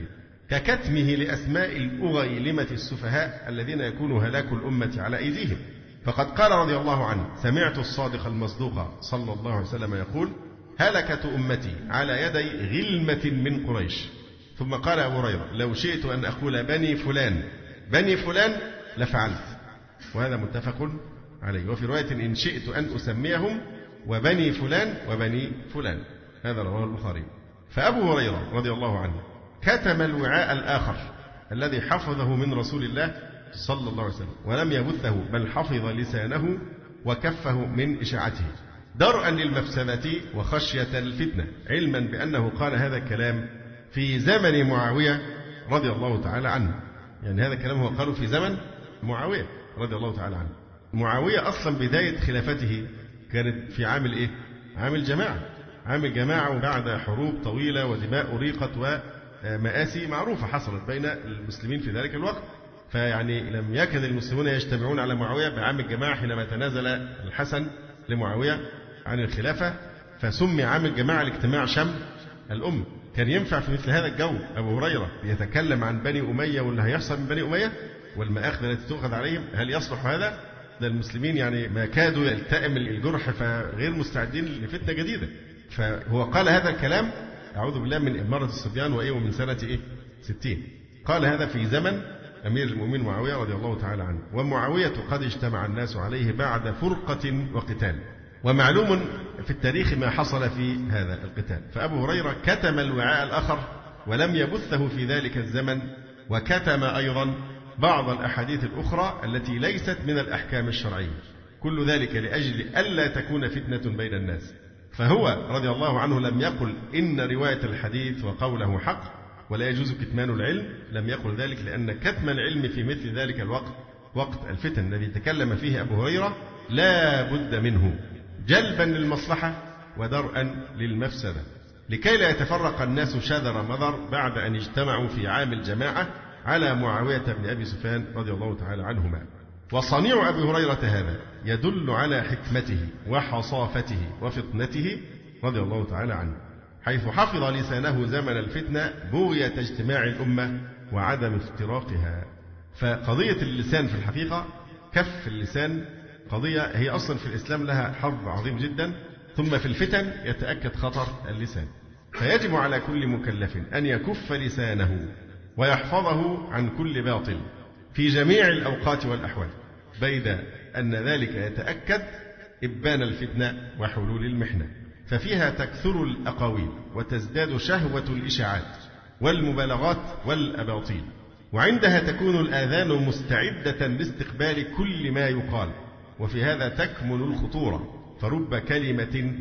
ككتمه لأسماء الأغيلمة السفهاء الذين يكون هلاك الأمة على أيديهم. فقد قال رضي الله عنه: سمعت الصادق المصدوق صلى الله عليه وسلم يقول: هلكة أمتي على يدي غلمة من قريش. ثم قال أبو هريرة: لو شئت أن أقول بني فلان بني فلان لفعلت. وهذا متفق عليه. وفي رواية: إن شئت أن أسميهم وبني فلان وبني فلان. هذا رواه البخاري. فأبو هريرة رضي الله عنه كتم الوعاء الآخر الذي حفظه من رسول الله صلى الله عليه وسلم ولم يبثه، بل حفظ لسانه وكفه من إشاعته درءا للمفسدة وخشية الفتنة، علما بأنه قال هذا الكلام في زمن معاوية رضي الله تعالى عنه. يعني هذا الكلام هو قاله في زمن معاوية رضي الله تعالى عنه. معاوية أصلا بداية خلافته كانت في عام إيه؟ عام الجماعة. عام الجماعة، وبعد حروب طويلة ودماء أريقت ومآسي معروفة حصلت بين المسلمين في ذلك الوقت. فيعني لم يكن المسلمون يجتمعون على معاوية بعام الجماعة حينما تنازل الحسن لمعاوية عن الخلافة، فسمي عام الجماعة لاجتماع شمل الأمة. كان ينفع في مثل هذا الجو أبو هريرة يتكلم عن بني أمية واللي هيحصل من بني أمية والمآخذ التي تؤخذ عليهم؟ هل يصلح هذا؟ ده المسلمين يعني ما كادوا يلتئم الجرح، فغير مستعدين لفتنة جديدة. فهو قال هذا الكلام، أعوذ بالله، من إمارة الصبيان ومن سنة 60. قال هذا في زمن أمير المؤمنين معاوية رضي الله تعالى عنه. ومعاوية قد اجتمع الناس عليه بعد فرقة وقتال، ومعلوم في التاريخ ما حصل في هذا القتال. فأبو هريرة كتم الوعاء الآخر ولم يبثه في ذلك الزمن، وكتم أيضا بعض الأحاديث الأخرى التي ليست من الأحكام الشرعية، كل ذلك لأجل ألا تكون فتنة بين الناس. فهو رضي الله عنه لم يقل إن رواية الحديث وقوله حق ولا يجوز كتمان العلم، لم يقل ذلك، لأن كتم العلم في مثل ذلك الوقت، وقت الفتن الذي تكلم فيه أبو هريرة، لا بد منه جلبا للمصلحة ودرءا للمفسدة، لكي لا يتفرق الناس شذر مذر بعد أن اجتمعوا في عام الجماعة على معاوية بن أبي سفيان رضي الله تعالى عنهما. وصنيع أبي هريرة هذا يدل على حكمته وحصافته وفطنته رضي الله تعالى عنه، حيث حفظ لسانه زمن الفتنة بغية اجتماع الأمة وعدم افتراقها. فقضية اللسان في الحقيقة، كف اللسان، قضية هي أصلا في الإسلام لها حظ عظيم جدا، ثم في الفتن يتأكد خطر اللسان. فيجب على كل مكلف أن يكف لسانه ويحفظه عن كل باطل في جميع الأوقات والأحوال، بيد أن ذلك يتأكد إبان الفتنة وحلول المحنة، ففيها تكثر الأقاويل وتزداد شهوة الإشاعات والمبالغات والأباطيل، وعندها تكون الآذان مستعدة لاستقبال كل ما يقال، وفي هذا تكمن الخطورة، فرب كلمة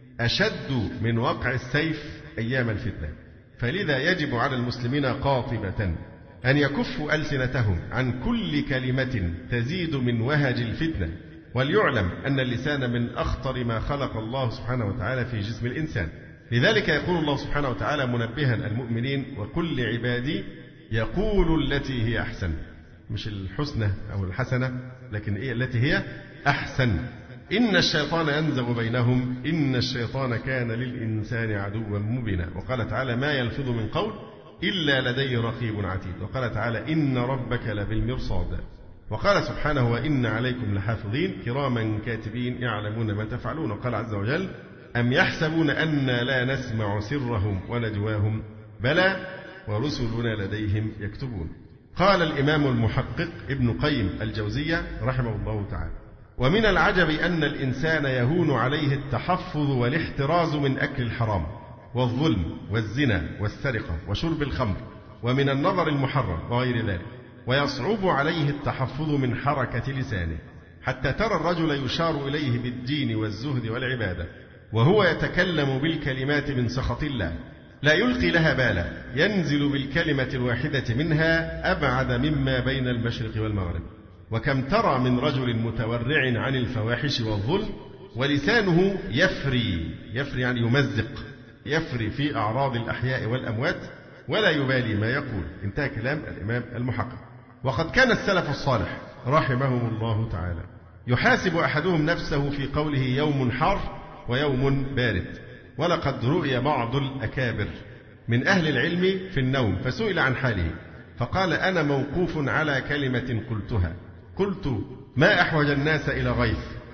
أشد من وقع السيف أيام الفتنة. فلذا يجب على المسلمين قاطبة أن يكفوا ألسنتهم عن كل كلمة تزيد من وهج الفتنة. وليعلم أن اللسان من أخطر ما خلق الله سبحانه وتعالى في جسم الإنسان، لذلك يقول الله سبحانه وتعالى منبها المؤمنين: وكل عبادي يقول التي هي أحسن، مش الحسنى أو الحسنة، لكن إيه التي هي أحسن، إن الشيطان ينزغ بينهم إن الشيطان كان للإنسان عدوا مبينا. وقال تعالى: ما يلفظ من قول إلا لديه رقيب عتيد. وقال تعالى: إن ربك لبالمرصاد. وقال سبحانه: وإن عليكم لحافظين كراما كاتبين يعلمون ما تفعلون. وقال عز وجل: أم يحسبون أنا لا نسمع سرهم ونجواهم بلى ورسلنا لديهم يكتبون. قال الإمام المحقق ابن قيم الجوزية رحمه الله تعالى: ومن العجب أن الإنسان يهون عليه التحفظ والاحتراز من أكل الحرام والظلم والزنا والسرقة وشرب الخمر ومن النظر المحرم وغير ذلك، ويصعب عليه التحفظ من حركة لسانه، حتى ترى الرجل يشار إليه بالدين والزهد والعبادة وهو يتكلم بالكلمات من سخط الله لا يلقي لها بالا، ينزل بالكلمة الواحدة منها أبعد مما بين المشرق والمغرب. وكم ترى من رجل متورع عن الفواحش والظلم ولسانه يفري يعني يمزق، يفري في أعراض الأحياء والأموات ولا يبالي ما يقول. انتهى كلام الإمام المحقق. وقد كان السلف الصالح رحمهم الله تعالى يحاسب أحدهم نفسه في قوله يوم حار ويوم بارد. ولقد رؤي بعض الأكابر من أهل العلم في النوم فسئل عن حاله فقال: أنا موقوف على كلمة قلتها، قلت: ما أحوج الناس إلى غيث؟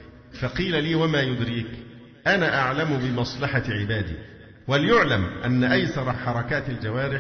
فقيل لي: وما يدريك؟ أنا أعلم بمصلحة عبادي. وليعلم أن أيسر حركات الجوارح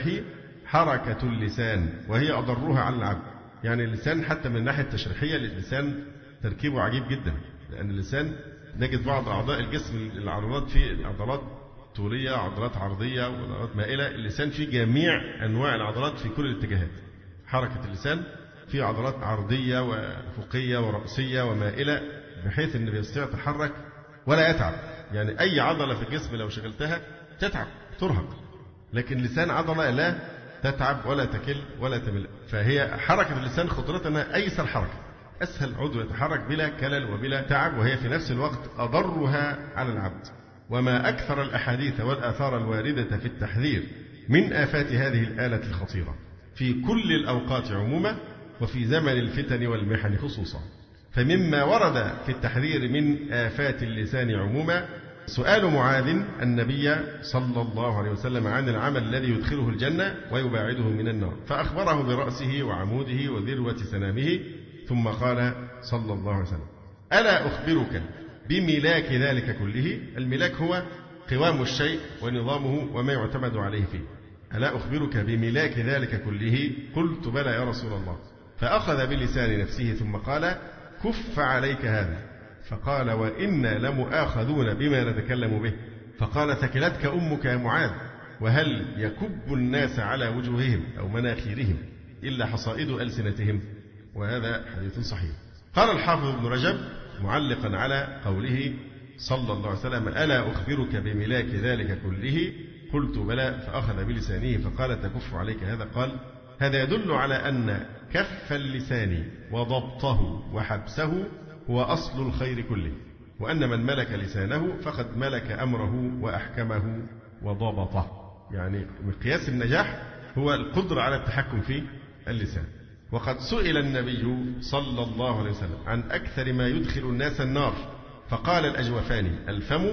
حركة اللسان، وهي أضرها على العبد. يعني اللسان حتى من الناحية التشريحية اللسان تركيبه عجيب جدا، لأن اللسان نجد بعض أعضاء الجسم العضلات فيه عضلات طولية، عضلات عرضية، وعضلات مائلة. اللسان فيه جميع أنواع العضلات في كل الاتجاهات. حركة اللسان فيه عضلات عرضية وأفقية ورأسية ومائلة، بحيث أنه بيستطيع يتحرك ولا يتعب. يعني أي عضلة في الجسم لو شغلتها تتعب ترهق، لكن لسان عضلة لا تتعب ولا تكل ولا تمل. فهي حركة اللسان خطورتها أيسر حركة، أسهل عضو يتحرك بلا كلل وبلا تعب، وهي في نفس الوقت أضرها على العبد. وما أكثر الأحاديث والآثار الواردة في التحذير من آفات هذه الآلة الخطيرة في كل الأوقات عموما، وفي زمن الفتن والمحن خصوصا. فمما ورد في التحذير من آفات اللسان عموما سؤال معاذ النبي صلى الله عليه وسلم عن العمل الذي يدخله الجنة ويباعده من النار، فأخبره برأسه وعموده وذروة سنامه، ثم قال صلى الله عليه وسلم: ألا أخبرك بملاك ذلك كله؟ الملاك هو قوام الشيء ونظامه وما يعتمد عليه فيه. ألا أخبرك بملاك ذلك كله؟ قلت: بلى يا رسول الله. فأخذ بلسان نفسه ثم قال: كف عليك هذا. فقال: وإنا لمؤاخذون بما نتكلم به. فقال: ثكلتك أمك يا معاذ، وهل يكب الناس على وجوههم أو مناخيرهم إلا حصائد ألسنتهم؟ وهذا حديث صحيح. قال الحافظ ابن رجب معلقا على قوله صلى الله عليه وسلم: ألا أخبرك بملاك ذلك كله؟ قلت: بلى. فأخذ بلسانه فقال: تكف عليك هذا. قال: هذا يدل على أن كف اللسان وضبطه وحبسه هو أصل الخير كله، وأن من ملك لسانه فقد ملك أمره وأحكمه وضبطه. يعني مقياس النجاح هو القدرة على التحكم في اللسان. وقد سئل النبي صلى الله عليه وسلم عن أكثر ما يدخل الناس النار، فقال: الأجوفان، الفم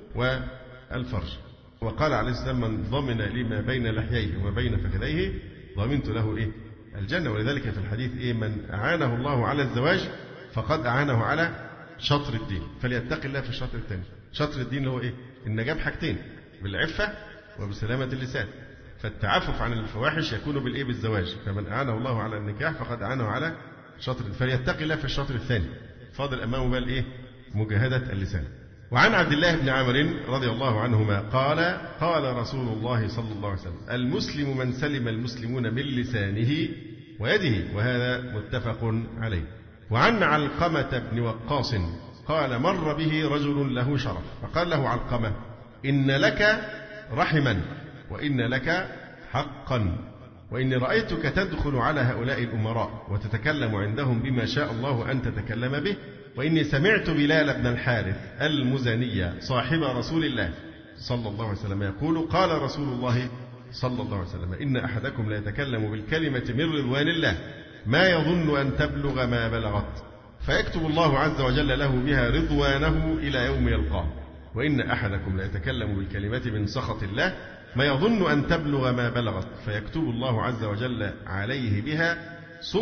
والفرج. وقال عليه السلام: من ضمن لي ما بين لحييه وما بين فخذيه ضمنت له الجنة. ولذلك في الحديث من أعانه الله على الزواج فقد أعانه على شطر الدين، فليتقي الله في الشطر الثاني. شطر الدين اللي هو النجاة بحاجتين: بالعفة وبسلامة اللسان. فالتعفف عن الفواحش يكون بالزواج. فمن أعانه الله على النكاح فقد أعانه على شطر، فليتقي الله في الشطر الثاني. فاضل أمامه بقى مجاهدة اللسان. وعن عبد الله بن عمرو رضي الله عنهما قال: قال رسول الله صلى الله عليه وسلم: المسلم من سلم المسلمون من لسانه ويده. وهذا متفق عليه. وعن علقمة بن وقاص قال: مر به رجل له شرف، فقال له علقمة: إن لك رحما وإن لك حقا، وإني رأيتك تدخل على هؤلاء الأمراء وتتكلم عندهم بما شاء الله أن تتكلم به، وإني سمعت بلال بن الحارث المزني صاحب رسول الله صلى الله عليه وسلم يقول: قال رسول الله صلى الله عليه وسلم: إن أحدكم لا يتكلم بالكلمة من رضوان الله ما يظن أن تبلغ ما بلغت، فيكتب الله عز وجل له بها رضوانه إلى يوم يلقاه. وإن أحدكم لا يتكلم بالكلمة من سخط الله ما يظن أن تبلغ ما بلغت، فيكتب الله عز وجل عليه بها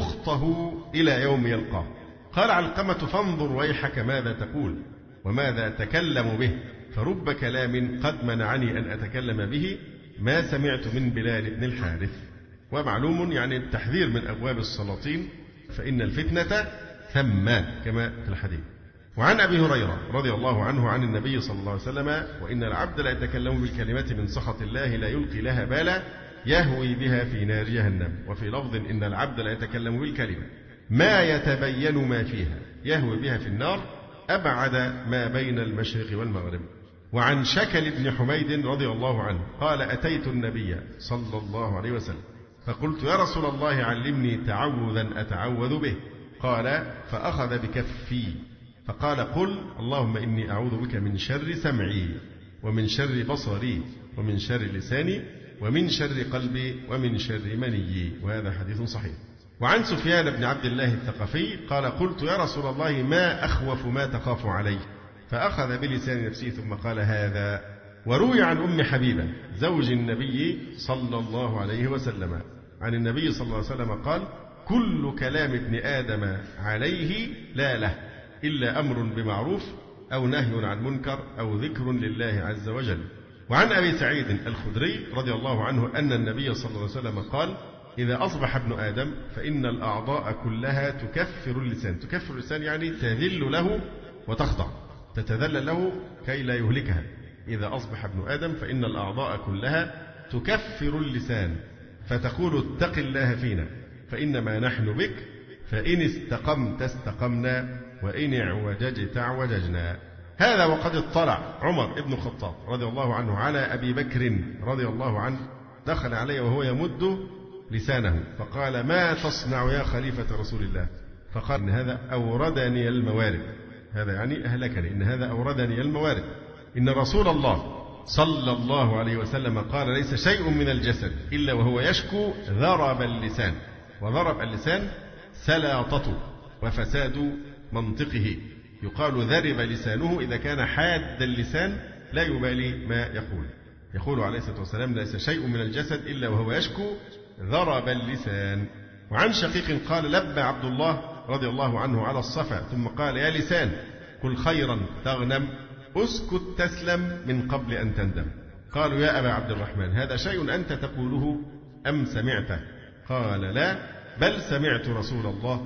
سخطه إلى يوم يلقاه. قال علقمة: فانظر ويحك ماذا تقول وماذا أتكلم به، فرب كلام قد منعني أن أتكلم به ما سمعت من بلال بن الحارث. ومعلوم يعني التحذير من أبواب السلاطين، فإن الفتنة ثم كما في الحديث. وعن أبي هريرة رضي الله عنه عن النبي صلى الله عليه وسلم: وإن العبد لا يتكلم بالكلمة من سخط الله لا يلقي لها بالا يهوي بها في نار جهنم. وفي لفظ: إن العبد لا يتكلم بالكلمة ما يتبين ما فيها يهوي بها في النار أبعد ما بين المشرق والمغرب. وعن شكل بن حميد رضي الله عنه قال: أتيت النبي صلى الله عليه وسلم فقلت: يا رسول الله علمني تعوذا أتعوذ به. قال: فأخذ بكفي فقال: قل اللهم إني أعوذ بك من شر سمعي ومن شر بصري ومن شر لساني ومن شر قلبي ومن شر مني. وهذا حديث صحيح. وعن سفيان بن عبد الله الثقفي قال: قلت: يا رسول الله ما أخوف ما تخاف عليه؟ فأخذ بلسان نفسه ثم قال: هذا. وروي عن أم حبيبة زوج النبي صلى الله عليه وسلم عن النبي صلى الله عليه وسلم قال: كل كلام ابن آدم عليه لا له إلا أمر بمعروف أو نهي عن منكر أو ذكر لله عز وجل. وعن أبي سعيد الخدري رضي الله عنه أن النبي صلى الله عليه وسلم قال: إذا أصبح ابن آدم فإن الأعضاء كلها تكفر اللسان. تكفر اللسان يعني تذل له وتخضع، تتذلل له كي لا يهلكها. إذا أصبح ابن آدم فإن الأعضاء كلها تكفر اللسان فتقول: اتق الله فينا فإنما نحن بك، فإن استقمت استقمنا وإن اعوججت اعوججنا. هذا وقد اطلع عمر بن الخطاب رضي الله عنه على أبي بكر رضي الله عنه، دخل عليه وهو يمد لسانه فقال: ما تصنع يا خليفة رسول الله؟ فقال: إن هذا أوردني الموارد. هذا يعني أهلكني، إن هذا أوردني الموارد. إن رسول الله صلى الله عليه وسلم قال: ليس شيء من الجسد إلا وهو يشكو ضرب اللسان. وضرب اللسان سلاطته وفساد منطقه. يقال ذرب لسانه إذا كان حاد اللسان لا يبالي ما يقول. يقول عليه الصلاة والسلام: ليس شيء من الجسد إلا وهو يشكو ضرب اللسان. وعن شقيق قال: لبى عبد الله رضي الله عنه على الصفا ثم قال: يا لسان قل خيرا تغنم، اسكت تسلم من قبل أن تندم. قالوا: يا أبا عبد الرحمن هذا شيء أنت تقوله أم سمعته؟ قال: لا، بل سمعت رسول الله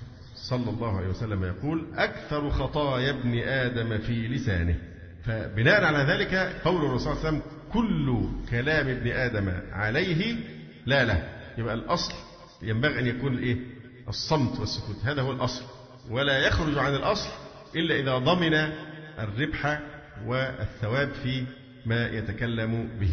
صلى الله عليه وسلم يقول: أكثر خطايا ابن آدم في لسانه. فبناء على ذلك قول الرسول صلى الله عليه وسلم: كل كلام ابن آدم عليه لا له. يبقى الأصل ينبغي أن يكون الإيه؟ الصمت والسكوت، هذا هو الأصل، ولا يخرج عن الأصل إلا إذا ضمن الربح والثواب في ما يتكلم به.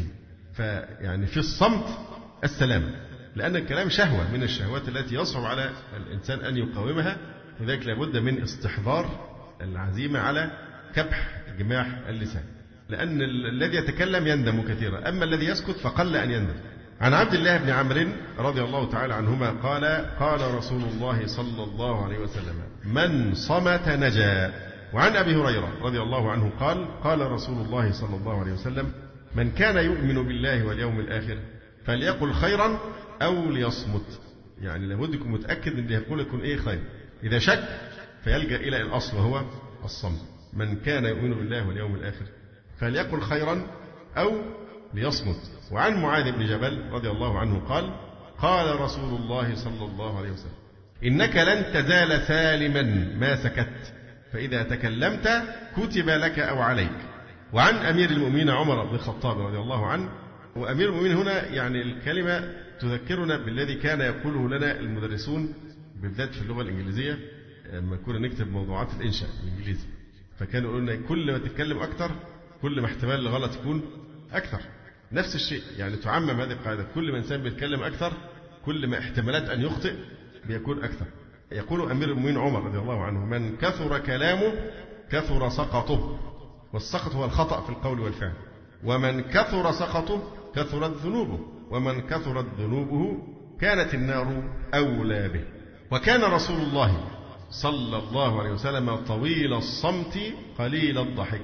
فيعني في الصمت السلام، لأن الكلام شهوة من الشهوات التي يصعب على الإنسان أن يقاومها، لذلك لابد من استحضار العزيمة على كبح جماح اللسان، لأن الذي يتكلم يندم كثيرا، أما الذي يسكت فقل أن يندم. عن عبد الله بن عمرو رضي الله تعالى عنهما قال: قال رسول الله صلى الله عليه وسلم: من صمت نجا. وعن أبي هريرة رضي الله عنه قال: قال رسول الله صلى الله عليه وسلم: من كان يؤمن بالله واليوم الآخر فليقل خيرا أو ليصمت. يعني لابد يكون متأكد أن اللي يقول يكون إيه خير. إذا شك فيلجأ إلى الأصل وهو الصمت. من كان يؤمن بالله واليوم الآخر فليقل خيرا أو ليصمت. وعن معاذ بن جبل رضي الله عنه قال: قال رسول الله صلى الله عليه وسلم: إنك لن تزال سالما ما سكت، فإذا تكلمت كتب لك أو عليك. وعن أمير المؤمنين عمر بن الخطاب رضي الله عنه. وأمير المؤمنين هنا يعني الكلمة تذكرنا بالذي كان يقوله لنا المدرسون بالذات في اللغة الإنجليزية لما كنا نكتب موضوعات الإنشاء الإنجليزي، فكانوا يقولون لنا كل ما تتكلم أكثر كل ما احتمال الغلط يكون أكثر. نفس الشيء يعني تعمم هذه القاعدة، كل ما إنسان بيتكلم أكثر كل ما احتمالات أن يخطئ بيكون أكثر. يقول أمير المؤمنين عمر رضي الله عنه: من كثر كلامه كثر سقطه. والسقط هو الخطأ في القول والفعل. ومن كثر سقطه كثرت ذنوبه، ومن كثرت ذنوبه كانت النار أولى به. وكان رسول الله صلى الله عليه وسلم طويل الصمت قليل الضحك.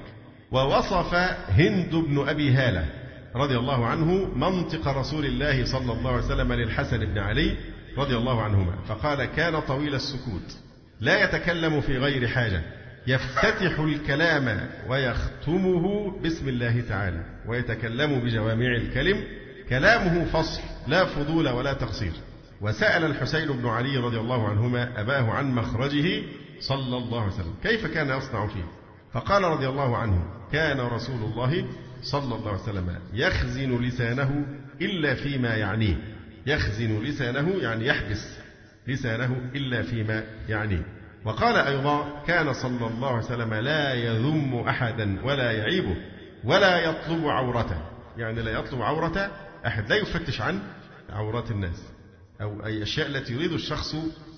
ووصف هند بن أبي هالة رضي الله عنه منطق رسول الله صلى الله عليه وسلم للحسن بن علي رضي الله عنهما، فقال: كان طويل السكوت لا يتكلم في غير حاجة، يفتتح الكلام ويختمه بسم الله تعالى، ويتكلم بجوامع الكلم، كلامه فصل لا فضول ولا تقصير. وسأل الحسين بن علي رضي الله عنهما أباه عن مخرجه صلى الله عليه وسلم كيف كان يصنع فيه، فقال رضي الله عنه: كان رسول الله صلى الله عليه وسلم يخزن لسانه إلا فيما يعنيه. يخزن لسانه يعني يحبس لسانه إلا فيما يعنيه. وقال أيضا: كان صلى الله عليه وسلم لا يذم أحدا ولا يعيبه ولا يطلب عورته. يعني لا يطلب عورة أحد، لا يفتش عن عورات الناس أو أي أشياء التي يريد الشخص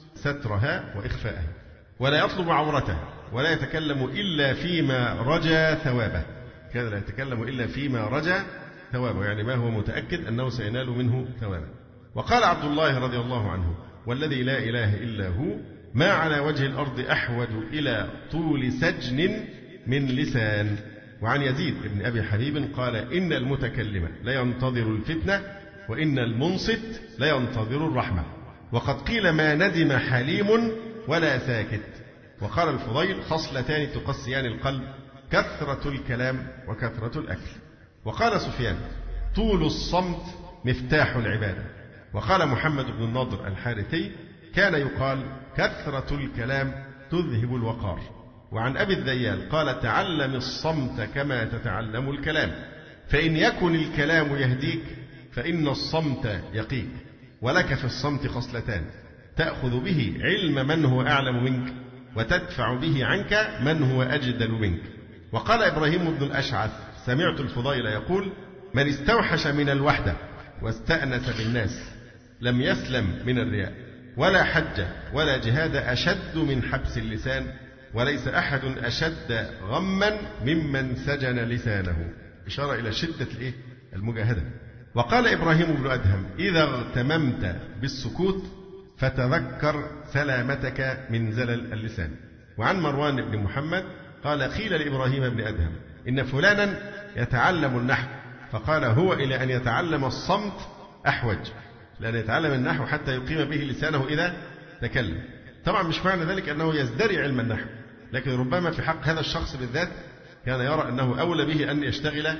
سترها وإخفاءها، ولا يطلب عورته، ولا يتكلم إلا فيما رجا ثوابه. كان لا يتكلم إلا فيما رجا ثوابه، يعني ما هو متأكد أنه سينال منه ثوابه. وقال عبد الله رضي الله عنه: والذي لا إله إلا هو ما على وجه الأرض أحوج إلى طول سجن من لسان. وعن يزيد بن أبي حبيب قال إن المتكلم لا ينتظر الفتنة وإن المنصت لا ينتظر الرحمة. وقد قيل ما ندم حليم ولا ساكت. وقال الفضيل خصلتان تقسيان القلب كثرة الكلام وكثرة الأكل. وقال سفيان طول الصمت مفتاح العبادة. وقال محمد بن النضر الحارثي كان يقال كثرة الكلام تذهب الوقار. وعن أبي الذيال قال تعلم الصمت كما تتعلم الكلام، فإن يكن الكلام يهديك فإن الصمت يقيك. ولك في الصمت خصلتان تأخذ به علم من هو أعلم منك وتدفع به عنك من هو أجدل منك. وقال إبراهيم بن الأشعث سمعت الفضيل يقول من استوحش من الوحدة واستأنس بالناس لم يسلم من الرياء، ولا حج ولا جهاد أشد من حبس اللسان، وليس أحد أشد غما ممن سجن لسانه. إشارة إلى شدة المجاهدة. وقال إبراهيم بن أدهم إذا اغتممت بالسكوت فتذكر سلامتك من زلل اللسان. وعن مروان بن محمد قال قيل لإبراهيم بن أدهم إن فلانا يتعلم النحو، فقال هو إلى أن يتعلم الصمت أحوج، لأن يتعلم النحو حتى يقيم به لسانه إذا تكلم. طبعا مش معنى ذلك أنه يزدري علم النحو، لكن ربما في حق هذا الشخص بالذات كان يرى أنه أولى به أن يشتغل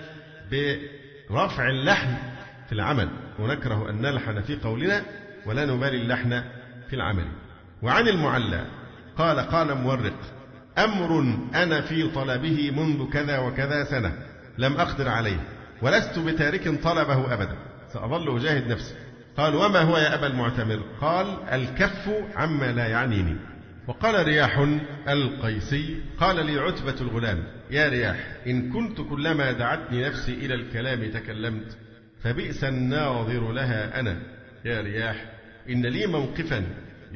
برفع اللحن في العمل، ونكره أن نلحن في قولنا ولا نبالي اللحن في العمل. وعن المعلى قال قال مورق أمر أنا في طلبه منذ كذا وكذا سنة لم أقدر عليه ولست بتارك طلبه أبدا، سأظل أجاهد نفسي. قال وما هو يا أبا المعتمر؟ قال الكف عما لا يعنيني. وقال رياح القيسي قال لي عتبة الغلام يا رياح إن كنت كلما دعتني نفسي إلى الكلام تكلمت فبئس الناظر لها أنا يا رياح إن لي موقفا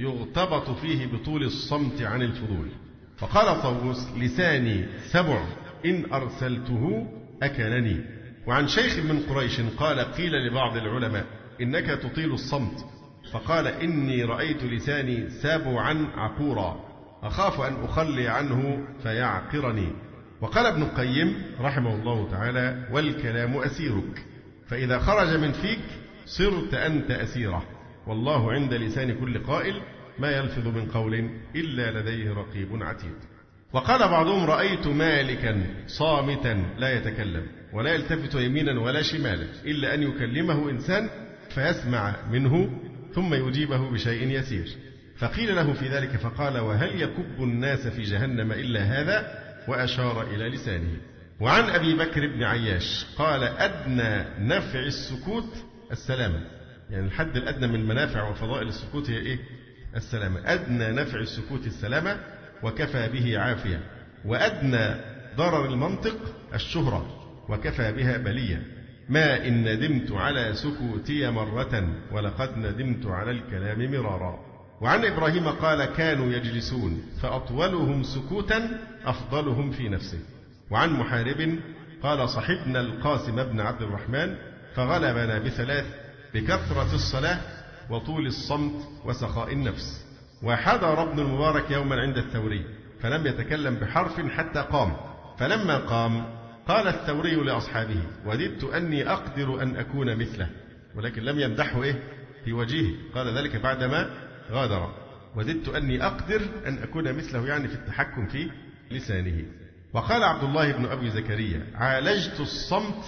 يغتبط فيه بطول الصمت عن الفضول. فقال طاووس لساني سبع إن أرسلته أكلني. وعن شيخ من قريش قال قيل لبعض العلماء إنك تطيل الصمت، فقال إني رأيت لساني سابعا عقورا أخاف أن أخلي عنه فيعقرني. وقال ابن القيم رحمه الله تعالى والكلام أسيرك، فإذا خرج من فيك صرت أنت أسيره، والله عند لسان كل قائل ما يلفظ من قول إلا لديه رقيب عتيد. وقال بعضهم رأيت مالكا صامتا لا يتكلم ولا يلتفت يمينا ولا شمالا إلا أن يكلمه إنسان فيسمع منه ثم يجيبه بشيء يسير. فقيل له في ذلك فقال وهل يكب الناس في جهنم إلا هذا؟ وأشار إلى لسانه. وعن أبي بكر بن عياش قال أدنى نفع السكوت السلامة، يعني الحد الأدنى من منافع وفضائل السكوت هي إيه؟ السلامة. أدنى نفع السكوت السلامة وكفى به عافية، وأدنى ضرر المنطق الشهرة وكفى بها بلية. ما إن ندمت على سكوتي مرة ولقد ندمت على الكلام مرارا. وعن إبراهيم قال كانوا يجلسون فأطولهم سكوتا أفضلهم في نفسه. وعن محارب قال صحبنا القاسم بن عبد الرحمن فغلبنا بثلاث بكثرة الصلاة وطول الصمت وسخاء النفس. وحضر ابن المبارك يوما عند الثوري فلم يتكلم بحرف حتى قام، فلما قام قال الثوري لأصحابه وددت أني أقدر أن أكون مثله، ولكن لم يمدحه في وجهه، قال ذلك بعدما غادر. وددت أني أقدر أن أكون مثله يعني في التحكم في لسانه. وقال عبد الله بن أبي زكريا عالجت الصمت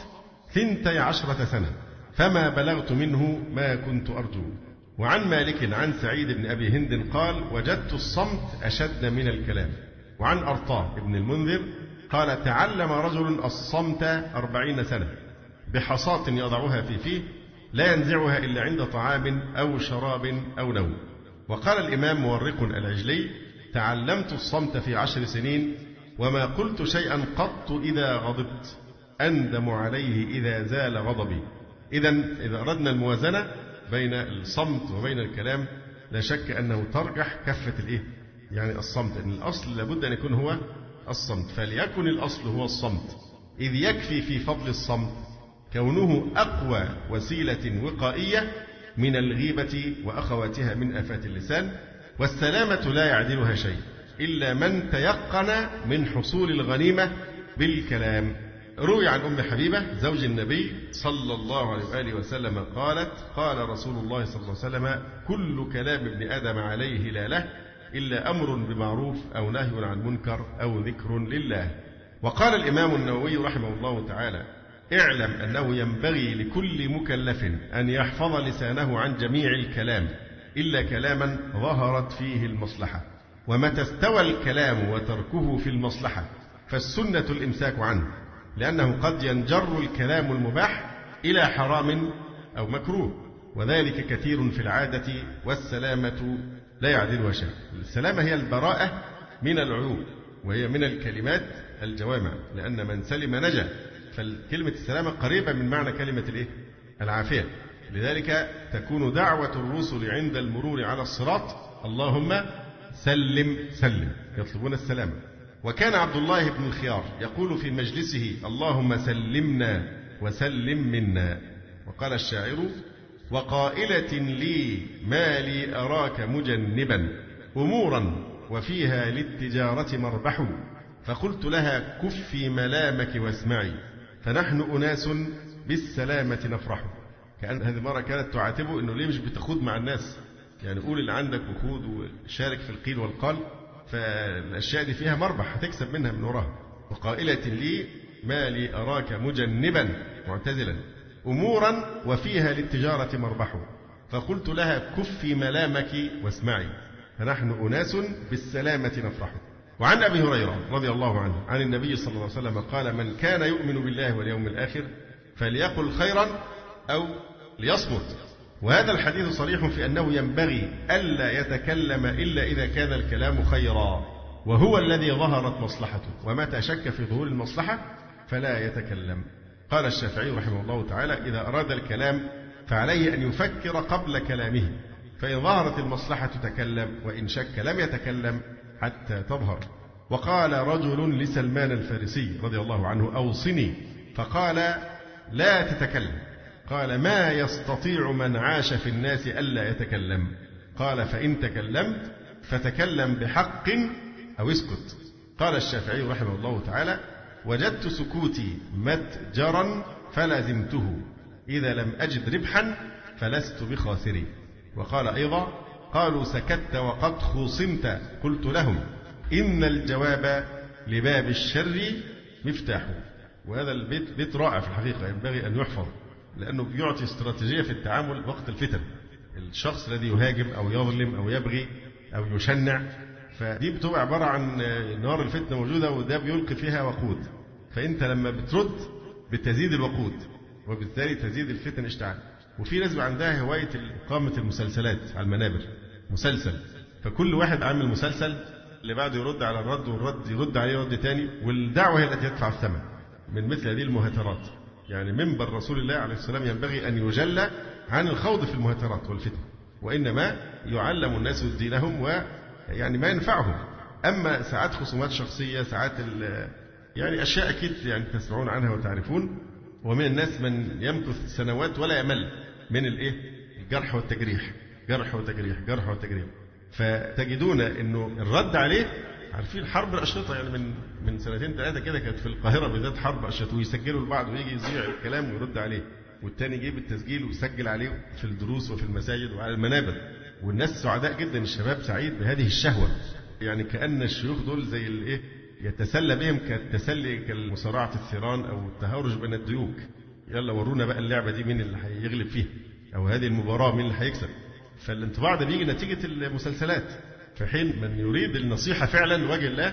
12 سنة فما بلغت منه ما كنت أرجو. وعن مالك عن سعيد بن أبي هند قال وجدت الصمت أشد من الكلام. وعن أرطاه بن المنذر قال تعلم رجل الصمت 40 سنة بحصاة يضعها في فيه لا ينزعها إلا عند طعام أو شراب أو نوم. وقال الإمام مورق العجلي تعلمت الصمت في 10 سنين وما قلت شيئا قط إذا غضبت أندم عليه إذا زال غضبي. إذا أردنا الموازنة بين الصمت وبين الكلام لا شك أنه ترجح كفة يعني الصمت، إن الأصل لابد أن يكون هو الصمت، فليكن الأصل هو الصمت، إذ يكفي في فضل الصمت كونه أقوى وسيلة وقائية من الغيبة وأخواتها من آفات اللسان. والسلامة لا يعدلها شيء إلا من تيقن من حصول الغنيمة بالكلام. روي عن أم حبيبة زوج النبي صلى الله عليه وآله وسلم قالت: قال رسول الله صلى الله عليه وسلم: كل كلام ابن آدم عليه لا له إلا أمر بمعروف أو نهي عن منكر أو ذكر لله. وقال الإمام النووي رحمه الله تعالى: اعلم أنه ينبغي لكل مكلف أن يحفظ لسانه عن جميع الكلام إلا كلاما ظهرت فيه المصلحة، ومتى استوى الكلام وتركه في المصلحة فالسنة الإمساك عنه، لأنه قد ينجر الكلام المباح إلى حرام أو مكروه، وذلك كثير في العادة، والسلامة لا يعدلها شيء. السلامة هي البراءة من العيوب، وهي من الكلمات الجوامع، لأن من سلم نجا. فالكلمة السلامة قريبة من معنى كلمة العافية. لذلك تكون دعوة الرسل عند المرور على الصراط: اللهم سلم سلم، يطلبون السلامة. وكان عبد الله بن الخيار يقول في مجلسه: اللهم سلمنا وسلم منا. وقال الشاعر: وقائلة لي ما لي أراك مجنبا أمورا وفيها للتجارة مربح، فقلت لها: كفي ملامك واسمعي، فنحن أناس بالسلامة نفرح. كأن هذه المرة كانت تعاتبه إنه ليه مش بتخوض مع الناس، يعني قول اللي عندك وخوض وشارك في القيل والقال، فالأشياء دي فيها مربح هتكسب منها من وراها. وقائلة لي ما لي أراك مجنبا معتزلا أمورا وفيها للتجارة مربح، فقلت لها: كفي ملامك واسمعي، فنحن أناس بالسلامة نفرح. وعن أبي هريرة رضي الله عنه عن النبي صلى الله عليه وسلم قال: من كان يؤمن بالله واليوم الآخر فليقل خيرا أو ليصمت. وهذا الحديث صريح في أنه ينبغي ألا يتكلم إلا إذا كان الكلام خيرا، وهو الذي ظهرت مصلحته، ومتى شك في ظهور المصلحة فلا يتكلم. قال الشافعي رحمه الله تعالى: إذا أراد الكلام فعليه أن يفكر قبل كلامه، فإن ظهرت المصلحة تكلم، وإن شك لم يتكلم حتى تظهر. وقال رجل لسلمان الفارسي رضي الله عنه: أوصني، فقال: لا تتكلم. قال: ما يستطيع من عاش في الناس ألا يتكلم؟ قال: فإن تكلمت فتكلم بحق أو اسكت. قال الشافعي رحمه الله تعالى: وجدت سكوتي متجرا فلزمته، إذا لم أجد ربحا فلست بخاسري. وقال أيضا: قالوا سكت وقد خصمت، قلت لهم: إن الجواب لباب الشر مفتاحه. وهذا البيت بيت رائع في الحقيقة، ينبغي أن يحفظ، لأنه يعطي استراتيجية في التعامل وقت الفتن. الشخص الذي يهاجم أو يظلم أو يبغي أو يشنع، فدي بتبقى عبارة عن نار الفتنة موجودة، وده بيلقي فيها وقود، فأنت لما بترد بتزيد الوقود، وبالتالي تزيد الفتن اشتعال. وفي ناس عندها هواية إقامة المسلسلات على المنابر، مسلسل، فكل واحد عامل مسلسل، اللي بعده يرد على الرد، والرد يرد عليه رد تاني، والدعوة هي التي تدفع الثمن من مثل هذه المهاترات. يعني منبر رسول الله عليه السلام ينبغي أن يجلى عن الخوض في المهاترات والفتن، وإنما يعلم الناس دينهم ويعني ما ينفعهم. أما ساعات خصومات شخصية، ساعات يعني أشياء أكيد يعني تسمعون عنها وتعرفون. ومن الناس من يمكث سنوات ولا يمل من الجرح والتجريح، جرح وتجريح، جرح وتجريح. فتجدون إنه الرد عليه، عارفين حرب الأشرطة، يعني من سنتين ثلاثة كده كانت في القاهرة بالذات حرب أشرطة، ويسجلوا البعض ويجي يذيع الكلام ويرد عليه، والتاني يجيب التسجيل ويسجل عليه في الدروس وفي المساجد وعلى المنابر. والناس سعداء جدا، الشباب سعيد بهذه الشهوة، يعني كأن الشيوخ دول زي يتسلى بهم كالتسلي كالمصارعة الثيران أو التهاورج بين الديوك. يلا ورونا بقى اللعبة دي مين اللي هيغلب فيها، أو هذه المباراة مين اللي هيكسب. فالانطباع ده بيجي نتيجة المسلسلات، في حين من يريد النصيحة فعلا لوجه الله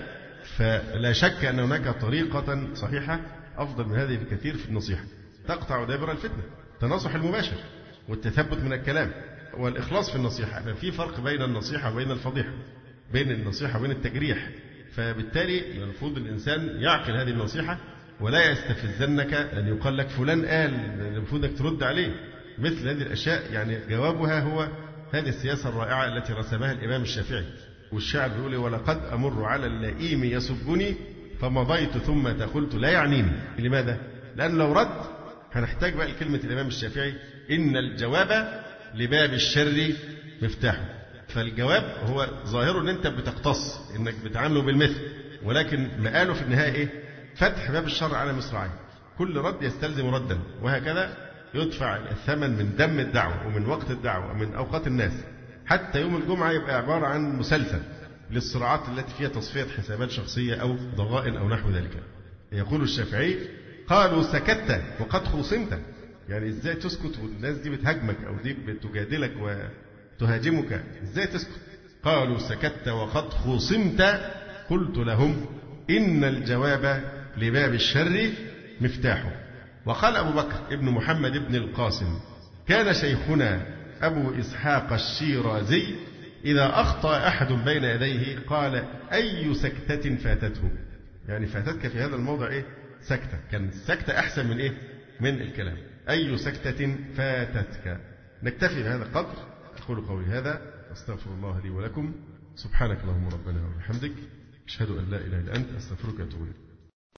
فلا شك أن هناك طريقة صحيحة أفضل من هذه بكثير في النصيحة، تقطع دابر الفتنة. التناصح المباشر والتثبت من الكلام والإخلاص في النصيحة. ففي فرق بين النصيحة وبين الفضيحة، بين النصيحة وبين التجريح. فبالتالي المفروض الإنسان يعقل هذه النصيحة، ولا يستفزنك أن يقال لك فلان قال، المفروض أنك ترد عليه. مثل هذه الأشياء يعني جوابها هو هذه السياسة الرائعة التي رسمها الإمام الشافعي. والشاعر بيقول: ولقد أمر على اللئيم يسبني فمضيت ثم قلت لا يعنيني. لماذا؟ لأن لو رد هنحتاج بقى كلمة الإمام الشافعي: إن الجواب لباب الشر مفتاحه. فالجواب هو ظاهره أن أنت بتقتص، إنك بتعامله بالمثل، ولكن مقاله في النهاية فتح باب الشر على مصراعيه. كل رد يستلزم ردا، وهكذا يدفع الثمن من دم الدعوة ومن وقت الدعوة ومن أوقات الناس، حتى يوم الجمعة يبقى عبارة عن مسلسل للصراعات التي فيها تصفية حسابات شخصية أو ضغائن أو نحو ذلك. يقول الشافعي: قالوا سكت وقد خصمت، يعني إزاي تسكت والناس دي بتهاجمك أو دي بتجادلك وتهاجمك، إزاي تسكت؟ قالوا سكت وقد خصمت، قلت لهم: إن الجواب لباب الشر مفتاحه. وقال أبو بكر ابن محمد ابن القاسم: كان شيخنا أبو إسحاق الشيرازي إذا أخطأ أحد بين يديه قال: أي سكتة فاتته، يعني فاتتك في هذا الموضع إيه؟ سكتة، كان السكتة أحسن من إيه؟ من الكلام. أي سكتة فاتتك. نكتفي بهذا القدر. أقول قولي هذا، أستغفر الله لي ولكم. سبحانك اللهم ربنا وبحمدك، أشهد أن لا إله إلا أنت، أستغفرك وأتوب إليك.